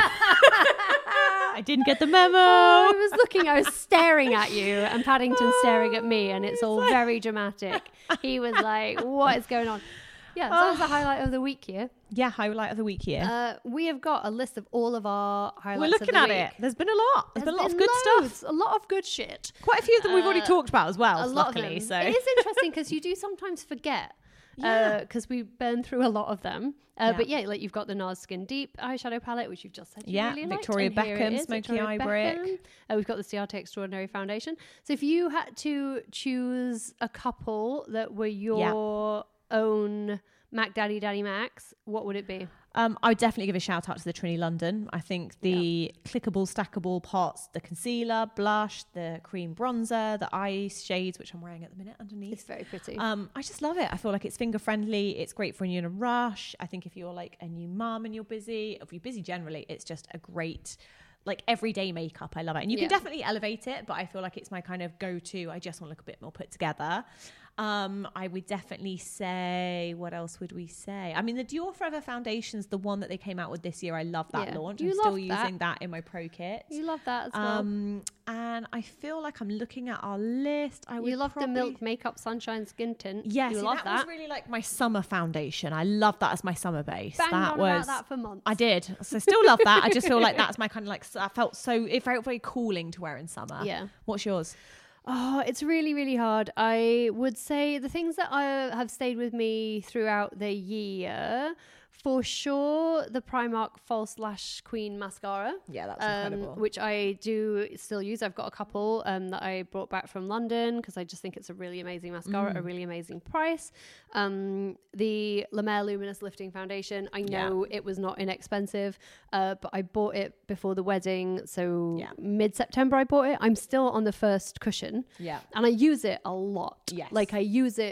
I didn't get the memo. I was staring at you, and Paddington staring at me, and it's all very dramatic. He was like, what is going on? Yeah, so that's the highlight of the week here. Yeah, highlight of the week here. We have got a list of all of our highlights. We're looking at it. There's been a lot. There's been a lot of good stuff. A lot of good shit. Quite a few of them we've already talked about as well, a lot luckily. So it is interesting because you do sometimes forget. Because we burn through a lot of them. But yeah, like you've got the NARS Skin Deep eyeshadow palette, which you've just said you really Victoria liked. Beckham Smoky Eye Brick. We've got the Ciate Extraordinary Foundation. So if you had to choose a couple that were your own Mac Daddy Max, what would it be? I would definitely give a shout out to the Trini London. I think the clickable, stackable pots, the concealer, blush, the cream bronzer, the eye shades, which I'm wearing at the minute underneath. It's very pretty. I just love it. I feel like it's finger friendly. It's great for when you're in a rush. I think if you're like a new mum and you're busy, if you're busy generally, it's just a great like everyday makeup. I love it. And you can definitely elevate it, but I feel like it's my kind of go-to. I just want to look a bit more put together. I would definitely say, what else would we say? I mean, the Dior Forever Foundation's the one that they came out with this year. I love that launch. I'm still using that in my pro kit. You love that as well. And I feel like I'm looking at our list. You love the Milk Makeup Sunshine Skin Tint. Yes, you love that. Was really like my summer foundation. I love that as my summer base. Banged on about that for months. I did. So I still love that. I just feel like that's my kind of like, it felt very cooling to wear in summer. Yeah. What's yours? Oh, it's really, really hard. I would say the things that have stayed with me throughout the year, for sure, the Primark False Lash Queen mascara. Yeah, that's incredible. Which I do still use. I've got a couple that I brought back from London because I just think it's a really amazing mascara at a really amazing price. The La Mer Luminous Lifting Foundation. I know it was not inexpensive, but I bought it before the wedding. So mid-September I bought it. I'm still on the first cushion. Yeah. And I use it a lot. Yes. Like I use it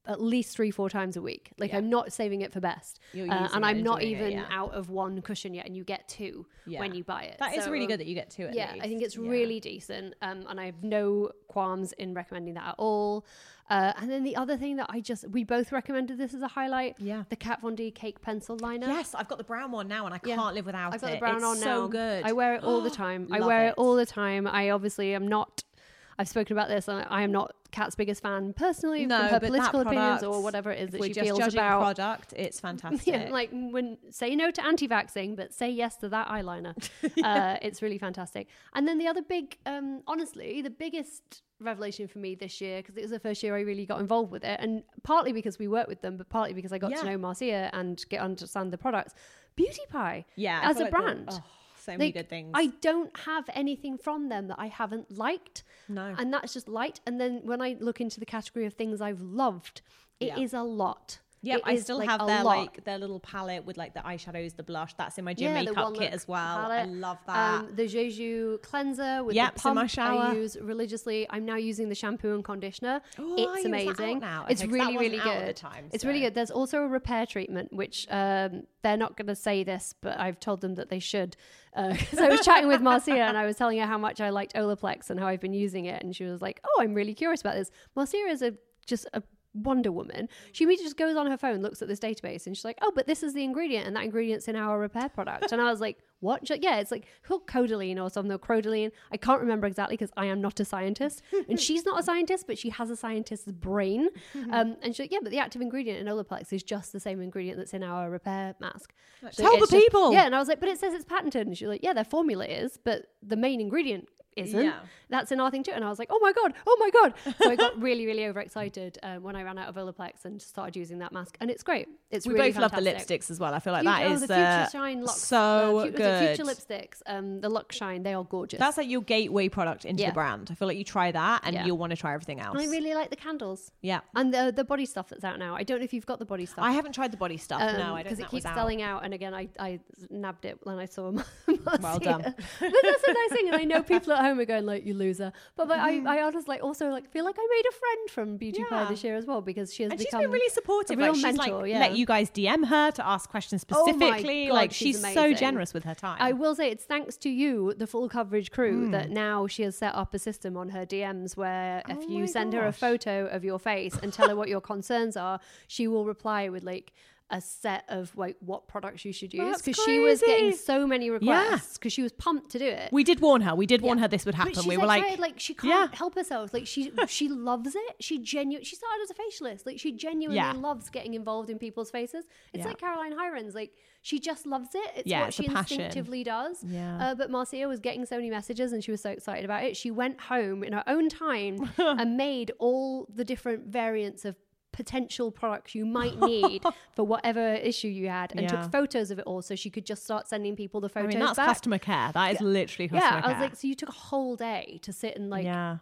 at least 3-4 times a week. Like I'm not saving it for best. And I'm not even out of one cushion yet, and you get 2 when you buy it. That is really good that you get 2 at least. I think it's really decent. And I have no qualms in recommending that at all. And then the other thing that we both recommended this as a highlight. Yeah. The Kat Von D Cake Pencil Liner. Yes, I've got the brown one now and I can't live without it. I've got the brown on now. So good. I wear it all the time. I wear it all the time. I obviously am not, I've spoken about this, I am not Kat's biggest fan personally, from her political opinions or whatever it is that she feels about product. It's fantastic. Like say no to anti-vaxxing, but say yes to that eyeliner. It's really fantastic. And then the other big, honestly, the biggest revelation for me this year, because it was the first year I really got involved with it, and partly because we work with them, but partly because I got to know Marcia and understand the products. Beauty Pie, as a brand. So many good things. I don't have anything from them that I haven't liked. No. And that's just light. And then when I look into the category of things I've loved, it is a lot. Yeah, I still have their little palette with like the eyeshadows, the blush. That's in my gym makeup kit as well. Palette. I love that. The Jeju cleanser with the pump in my shower. I use religiously. I'm now using the shampoo and conditioner. It's amazing. Now. It's really, really good. It's really good. There's also a repair treatment, which they're not going to say this, but I've told them that they should. Because I was chatting with Marcia and I was telling her how much I liked Olaplex and how I've been using it. And she was like, oh, I'm really curious about this. Marcia is just a Wonder Woman. She immediately just goes on her phone, looks at this database, and she's like, oh, but this is the ingredient, and that ingredient's in our repair product. And I was like, what? She's like, yeah, it's like called Codaline or something, or Crodaline. I can't remember exactly because I am not a scientist. And she's not a scientist, but she has a scientist's brain. And she's like, yeah, but the active ingredient in Olaplex is just the same ingredient that's in our repair mask. So tell the people. Yeah, and I was like, but it says it's patented. And she's like, yeah, their formula is, but the main ingredient isn't. Yeah. That's in our thing too. And I was like, oh my god. So I got really, really overexcited when I ran out of Olaplex and started using that mask, and it's great. We really both love the lipsticks as well. I feel like that is the Future Shine Luxe, so good. Future lipsticks, the Luxe Shine, they are gorgeous. That's like your gateway product into the brand. I feel like you try that and you'll want to try everything else. And I really like the candles. Yeah. And the body stuff that's out now. I don't know if you've got the body stuff. I haven't tried the body stuff. No, I don't. Because it keeps selling out. And again, I nabbed it when I saw Marcia. Well done. But that's a nice thing. And I know people at home are going like, you loser. But I honestly also feel like I made a friend from Beauty Pie this year as well, because she has become, she's been really supportive. A real she's mentor. Let you guys DM her to ask questions specifically. Oh my God, she's so generous with her time. I will say it's thanks to you, the full coverage crew, that now she has set up a system on her DMs where if you send her a photo of your face and tell her what your concerns are, she will reply with a set of what products you should use, because she was getting so many requests because she was pumped to do it. We did warn her. We did warn her this would happen. But we were like she can't help herself. She loves it. She started as a facialist. She genuinely loves getting involved in people's faces. It's like Caroline Hirons. She just loves it. It's what she instinctively does. Yeah. But Marcia was getting so many messages and she was so excited about it. She went home in her own time and made all the different variants of potential products you might need for whatever issue you had, and took photos of it all so she could just start sending people the photos. That's back. Customer care. That is literally customer care. I was like, so you took a whole day to sit and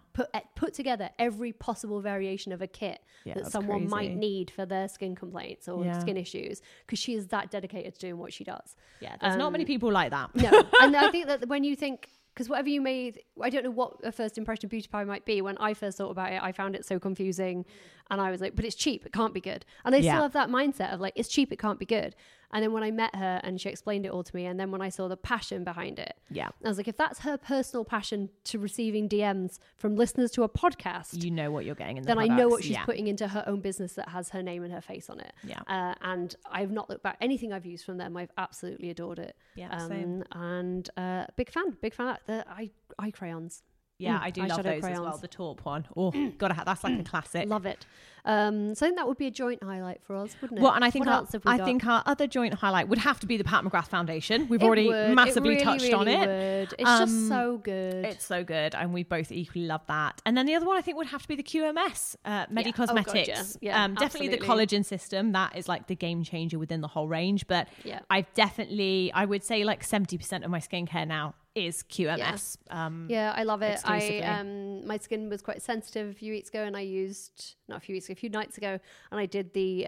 put together every possible variation of a kit that someone might need for their skin complaints or skin issues, because she is that dedicated to doing what she does. Yeah, there's not many people like that. No, and I think that when you think, because whatever you made, I don't know what a first impression of Beauty Pie might be. When I first thought about it, I found it so confusing, and I was like, but it's cheap, it can't be good. And I still have that mindset of it's cheap, it can't be good. And then when I met her and she explained it all to me, and then when I saw the passion behind it, I was like, if that's her personal passion to receiving DMs from listeners to a podcast, you know what you're getting in the then products. I know what she's putting into her own business that has her name and her face on it. And I've not looked back. Anything I've used from them, I've absolutely adored it. Same. And big fan of the eye crayons. Yeah, I do love those crayons as well. The taupe one. Oh, gotta have, that's like a classic. Love it. So I think that would be a joint highlight for us, wouldn't it? Well, and I think our other joint highlight would have to be the Pat McGrath Foundation. We've already massively touched on it. It's just so good. It's so good, and we both equally love that. And then the other one I think would have to be the QMS, Medicosmetics. Definitely the collagen system. That is like the game changer within the whole range. But I would say 70% of my skincare now is QMS. Yeah, I love it. Exclusively. My skin was quite sensitive a few weeks ago, and I used a few nights ago, and I did the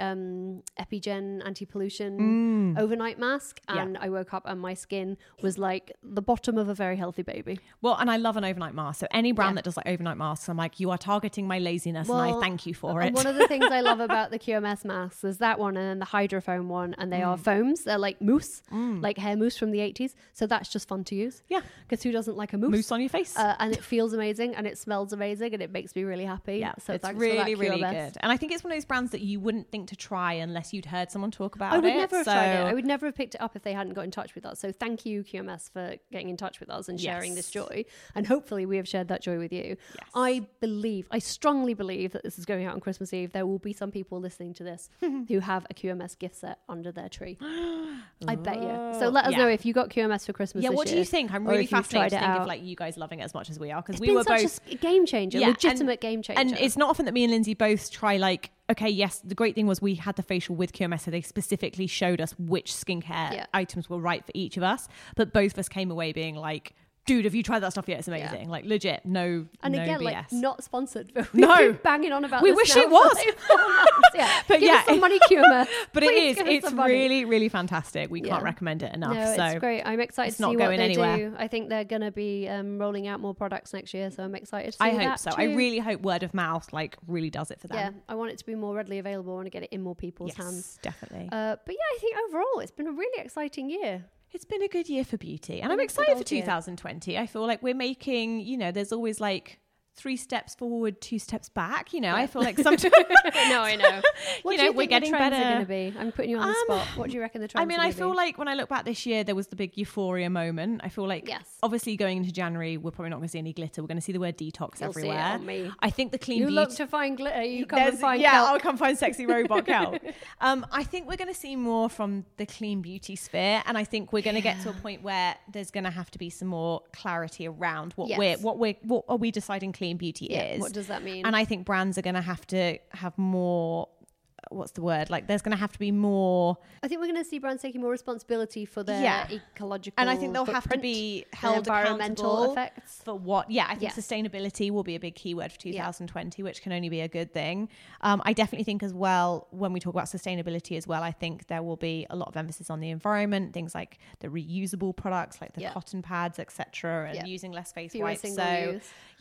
Epigen anti-pollution overnight mask, and I woke up and my skin was like the bottom of a very healthy baby. Well, and I love an overnight mask. So any brand that does like overnight masks, I'm like, you are targeting my laziness, and I thank you for it. One of the things I love about the QMS masks is that one, and then the Hydrofoam one, and they are foams. They're like mousse, like hair mousse from the 80s. So that's just fun to use. Yeah, because who doesn't like a mousse? Mousse on your face, and it feels amazing, and it smells amazing, and it makes me really happy. Yeah, so it's thanks really, for that, really QMS. good. And I think it's one of those brands that you wouldn't think to try unless you'd heard someone talk about it. I would never have tried it. I would never have picked it up if they hadn't got in touch with us. So thank you, QMS, for getting in touch with us and sharing this joy. And hopefully we have shared that joy with you. Yes. I strongly believe that this is going out on Christmas Eve. There will be some people listening to this who have a QMS gift set under their tree. I bet you. So let us know if you got QMS for Christmas this what do year, you think? I'm really fascinated to think of like you guys loving it as much as we are, because we were both a game changer, legitimate game changer. And it's not often that me and Lindsay both try like, okay, yes, the great thing was we had the facial with QMS, so they specifically showed us which skincare items were right for each of us, but both of us came away being like, dude, have you tried that stuff yet? It's amazing. Like legit, no BS. Like not sponsored, but we keep banging on about we this wish now it was. But give us some money, QMS. But it's really, really fantastic. We can't recommend it enough. No, so it's great. I'm excited to see what they do. I think they're going to be rolling out more products next year, so I'm excited to see that. I hope so. Too. I really hope word of mouth like really does it for them. Yeah, I want it to be more readily available. I want to get it in more people's hands. Definitely. But yeah, I think overall it's been a really exciting year. It's been a good year for beauty, and I'm excited for 2020. I feel like we're making, there's always like 3 steps forward, 2 steps back. I feel like sometimes. No, I know. What do you think we're getting the trends better. are going to be? I'm putting you on the spot. What do you reckon the trends? I feel like when I look back this year, there was the big euphoria moment. I feel like, obviously, going into January, we're probably not going to see any glitter. We're going to see the word detox everywhere. See it on me. I think the clean beauty. You look to find glitter. You come and find kelp. I'll come find sexy robot kelp. I think we're going to see more from the clean beauty sphere, and I think we're going to get to a point where there's going to have to be some more clarity around what are we deciding clean beauty is. What does that mean? And I think brands are going to have more, what's the word? Like there's going to have to be more. I think we're going to see brands taking more responsibility for their ecological and I think they'll have to be held environmental effects for what. Yeah, I think sustainability will be a big keyword for 2020, which can only be a good thing. I definitely think as well, when we talk about sustainability as well, I think there will be a lot of emphasis on the environment, things like the reusable products, like the cotton pads, etc., and using less face wipes. So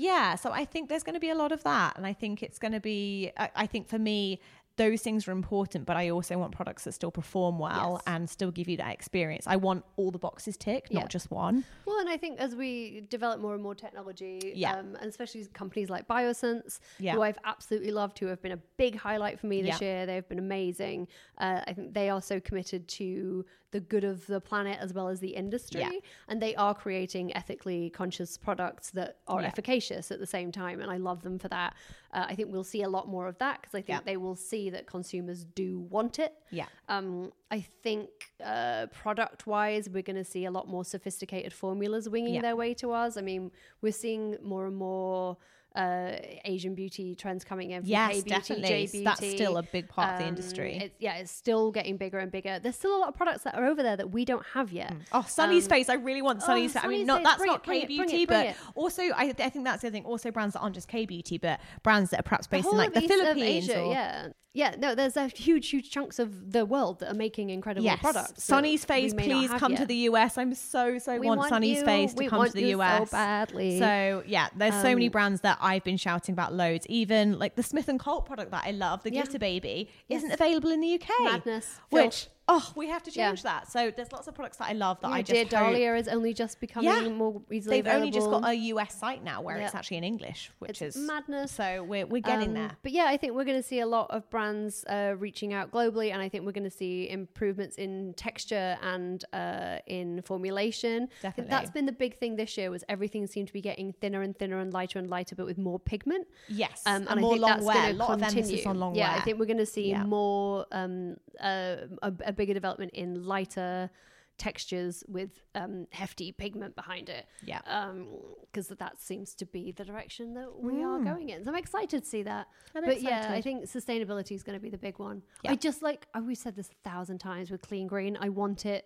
so I think there's going to be a lot of that, and I think it's going to be. I think for me, those things are important, but I also want products that still perform well and still give you that experience. I want all the boxes ticked, not just one. Well, and I think as we develop more and more technology, and especially companies like Biosense, who I've absolutely loved, who have been a big highlight for me this year. They've been amazing. I think they are so committed to the good of the planet as well as the industry, and they are creating ethically conscious products that are efficacious at the same time, and I love them for that. I think we'll see a lot more of that because I think they will see that consumers do want it. I think product wise we're going to see a lot more sophisticated formulas winging their way to us. I mean, we're seeing more and more Asian beauty trends coming in from K-beauty, definitely. J-beauty. That's still a big part of the industry. It's still getting bigger and bigger. There's still a lot of products that are over there that we don't have yet. Sunny's Face. I really want Sunny's Face. I mean, that's not K-beauty, but also I think that's the other thing. Also brands that aren't just K-beauty, but brands that are perhaps based in like the Philippines. There's a huge chunks of the world that are making incredible products. Sunny's Face, please come to the US. I'm so want Sunny's Face to come to the US so badly. So there's so many brands that I've been shouting about loads. Even like the Smith & Colt product that I love, the Glitter Baby, isn't available in the UK. Madness. Which we have to change that. So there's lots of products that I love that I just Dear Dahlia is only just becoming more easily available. They've only just got a US site now where it's actually in English, which is madness. So we're getting there. But I think we're going to see a lot of brands reaching out globally, and I think we're going to see improvements in texture and in formulation. Definitely. That's been the big thing this year, was everything seemed to be getting thinner and thinner and lighter, but with more pigment. Yes, and more I think long that's wear. going A lot to of emphasis on long wear. I think we're going to see more a bigger development in lighter textures with hefty pigment behind it. Because that seems to be the direction that we are going in. So I'm excited to see that. I think sustainability is going to be the big one. I just we've said this 1,000 times with clean green. I want it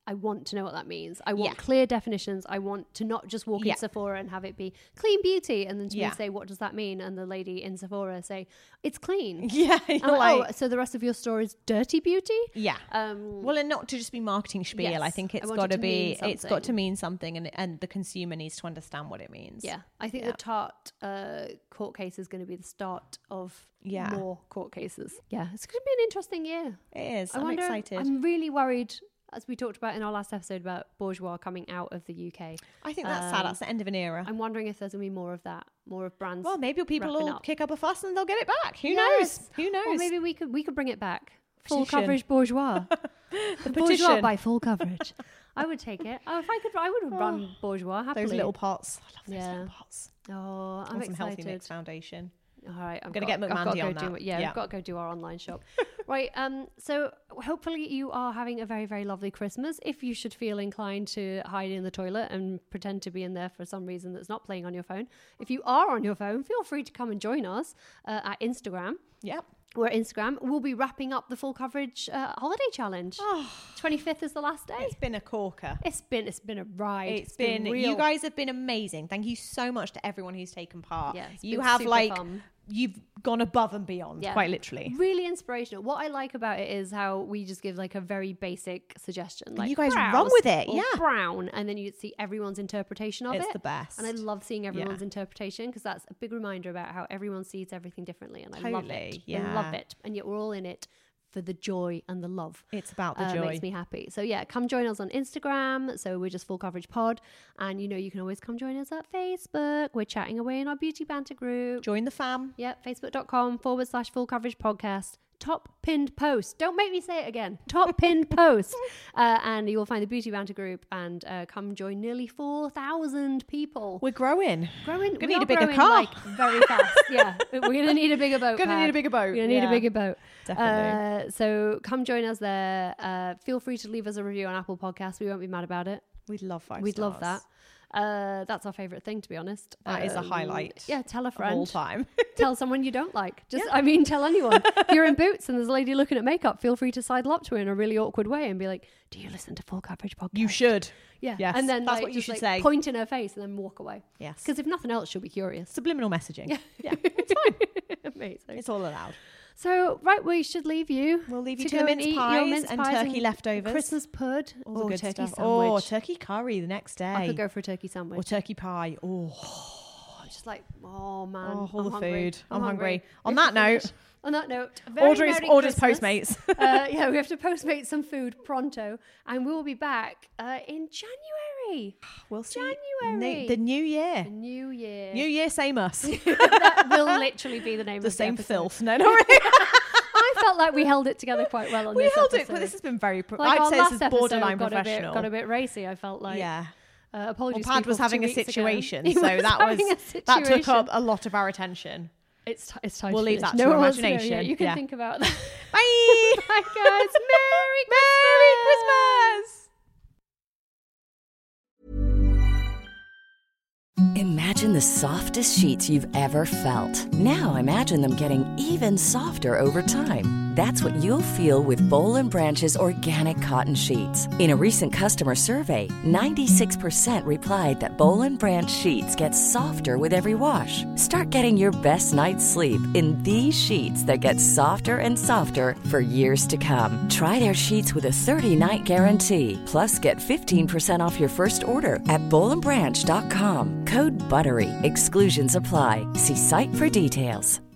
I want to know what that means. I want clear definitions. I want to not just walk in Sephora and have it be clean beauty, and then to me say, what does that mean? And the lady in Sephora say, it's clean. Yeah. Oh, so the rest of your store is dirty beauty? Yeah. Well, and not to just be marketing spiel. Yes, I think it's got to be, it's got to mean something, and the consumer needs to understand what it means. Yeah. I think the Tarte court case is going to be the start of more court cases. Yeah. It's going to be an interesting year. It is. I'm excited. I'm really worried, as we talked about in our last episode, about Bourjois coming out of the UK. I think that's sad. That's the end of an era. I'm wondering if there's going to be more of that, more of brands. Well, maybe people will kick up a fuss and they'll get it back. Who knows? Or maybe we could bring it back. Full coverage Bourjois. The Bourjois by full coverage. I would take it. Oh, if I could, I would run Bourjois happily. Those little pots. I love those little pots. Oh, I'm excited. Some Healthy Mix Foundation. All right, I'm going to get McMandy on that. We've got to go do our online shop. Right, so hopefully you are having a very, very lovely Christmas. If you should feel inclined to hide in the toilet and pretend to be in there for some reason that's not playing on your phone, if you are on your phone, feel free to come and join us at Instagram. Yep. We're at Instagram. We'll be wrapping up the full coverage holiday challenge. 25th is the last day. It's been a corker. It's been a ride. It's been real. You guys have been amazing. Thank you so much to everyone who's taken part. Yeah, you have fun. You've gone above and beyond, quite literally. Really inspirational. What I like about it is how we just give like a very basic suggestion. Like, you guys run with it, brown, and then you see everyone's interpretation of it. It's the best. And I love seeing everyone's interpretation, because that's a big reminder about how everyone sees everything differently. And I love it. Yeah. I love it. And yet we're all in it for the joy and the love. It's about the joy. Makes me happy. So come join us on Instagram. So we're just Full Coverage Pod. And you can always come join us at Facebook. We're chatting away in our beauty banter group. Join the fam. Facebook.com/Full Coverage Podcast. Top pinned post. Don't make me say it again. Top pinned post. And you will find the beauty banter group, and come join nearly 4,000 people. We're growing. We're gonna need a bigger car. Very fast. Yeah. We're gonna need a bigger boat. We're gonna need a bigger boat. Definitely. So come join us there. Feel free to leave us a review on Apple Podcasts. We won't be mad about it. We'd love 5 stars. We'd love that. That's our favourite thing, to be honest. That is a highlight. Yeah, tell a friend. Of all time. Tell someone you don't like. Tell anyone. If you're in Boots and there's a lady looking at makeup, feel free to sidle up to her in a really awkward way and be like, do you listen to Full Coverage Podcast? You should. Yeah. Yes. And then that's what you should say. Point in her face and then walk away. Yes. Because if nothing else, she'll be curious. Subliminal messaging. Yeah. It's fine. Amazing. It's all allowed. So, we should leave you. We'll leave you to the mince pies and turkey leftovers. Christmas pud. All the good turkey stuff. sandwich. Turkey curry the next day. I could go for a turkey sandwich. Or turkey pie. I'm just like, oh man. All the hungry. food. I'm hungry. On that note, orders Postmates. We have to Postmate some food pronto, and we will be back in January. We'll see. January. The new year. New year, same us. That will literally be the name of the same episode. filth. No, really. I felt like we held it together quite well on this episode. We held it, but this has been very... I'd say this is borderline professional. Got a bit racy, I felt like. Yeah. Apologies. Pad was having a situation, so that took up a lot of our attention. It's time. We'll leave that to imagination. You can think about that. Bye. Bye, guys. Merry Christmas. Imagine the softest sheets you've ever felt. Now imagine them getting even softer over time. That's what you'll feel with Boll & Branch's organic cotton sheets. In a recent customer survey, 96% replied that Boll & Branch sheets get softer with every wash. Start getting your best night's sleep in these sheets that get softer and softer for years to come. Try their sheets with a 30-night guarantee. Plus, get 15% off your first order at bollandbranch.com. Code BUTTERY. Exclusions apply. See site for details.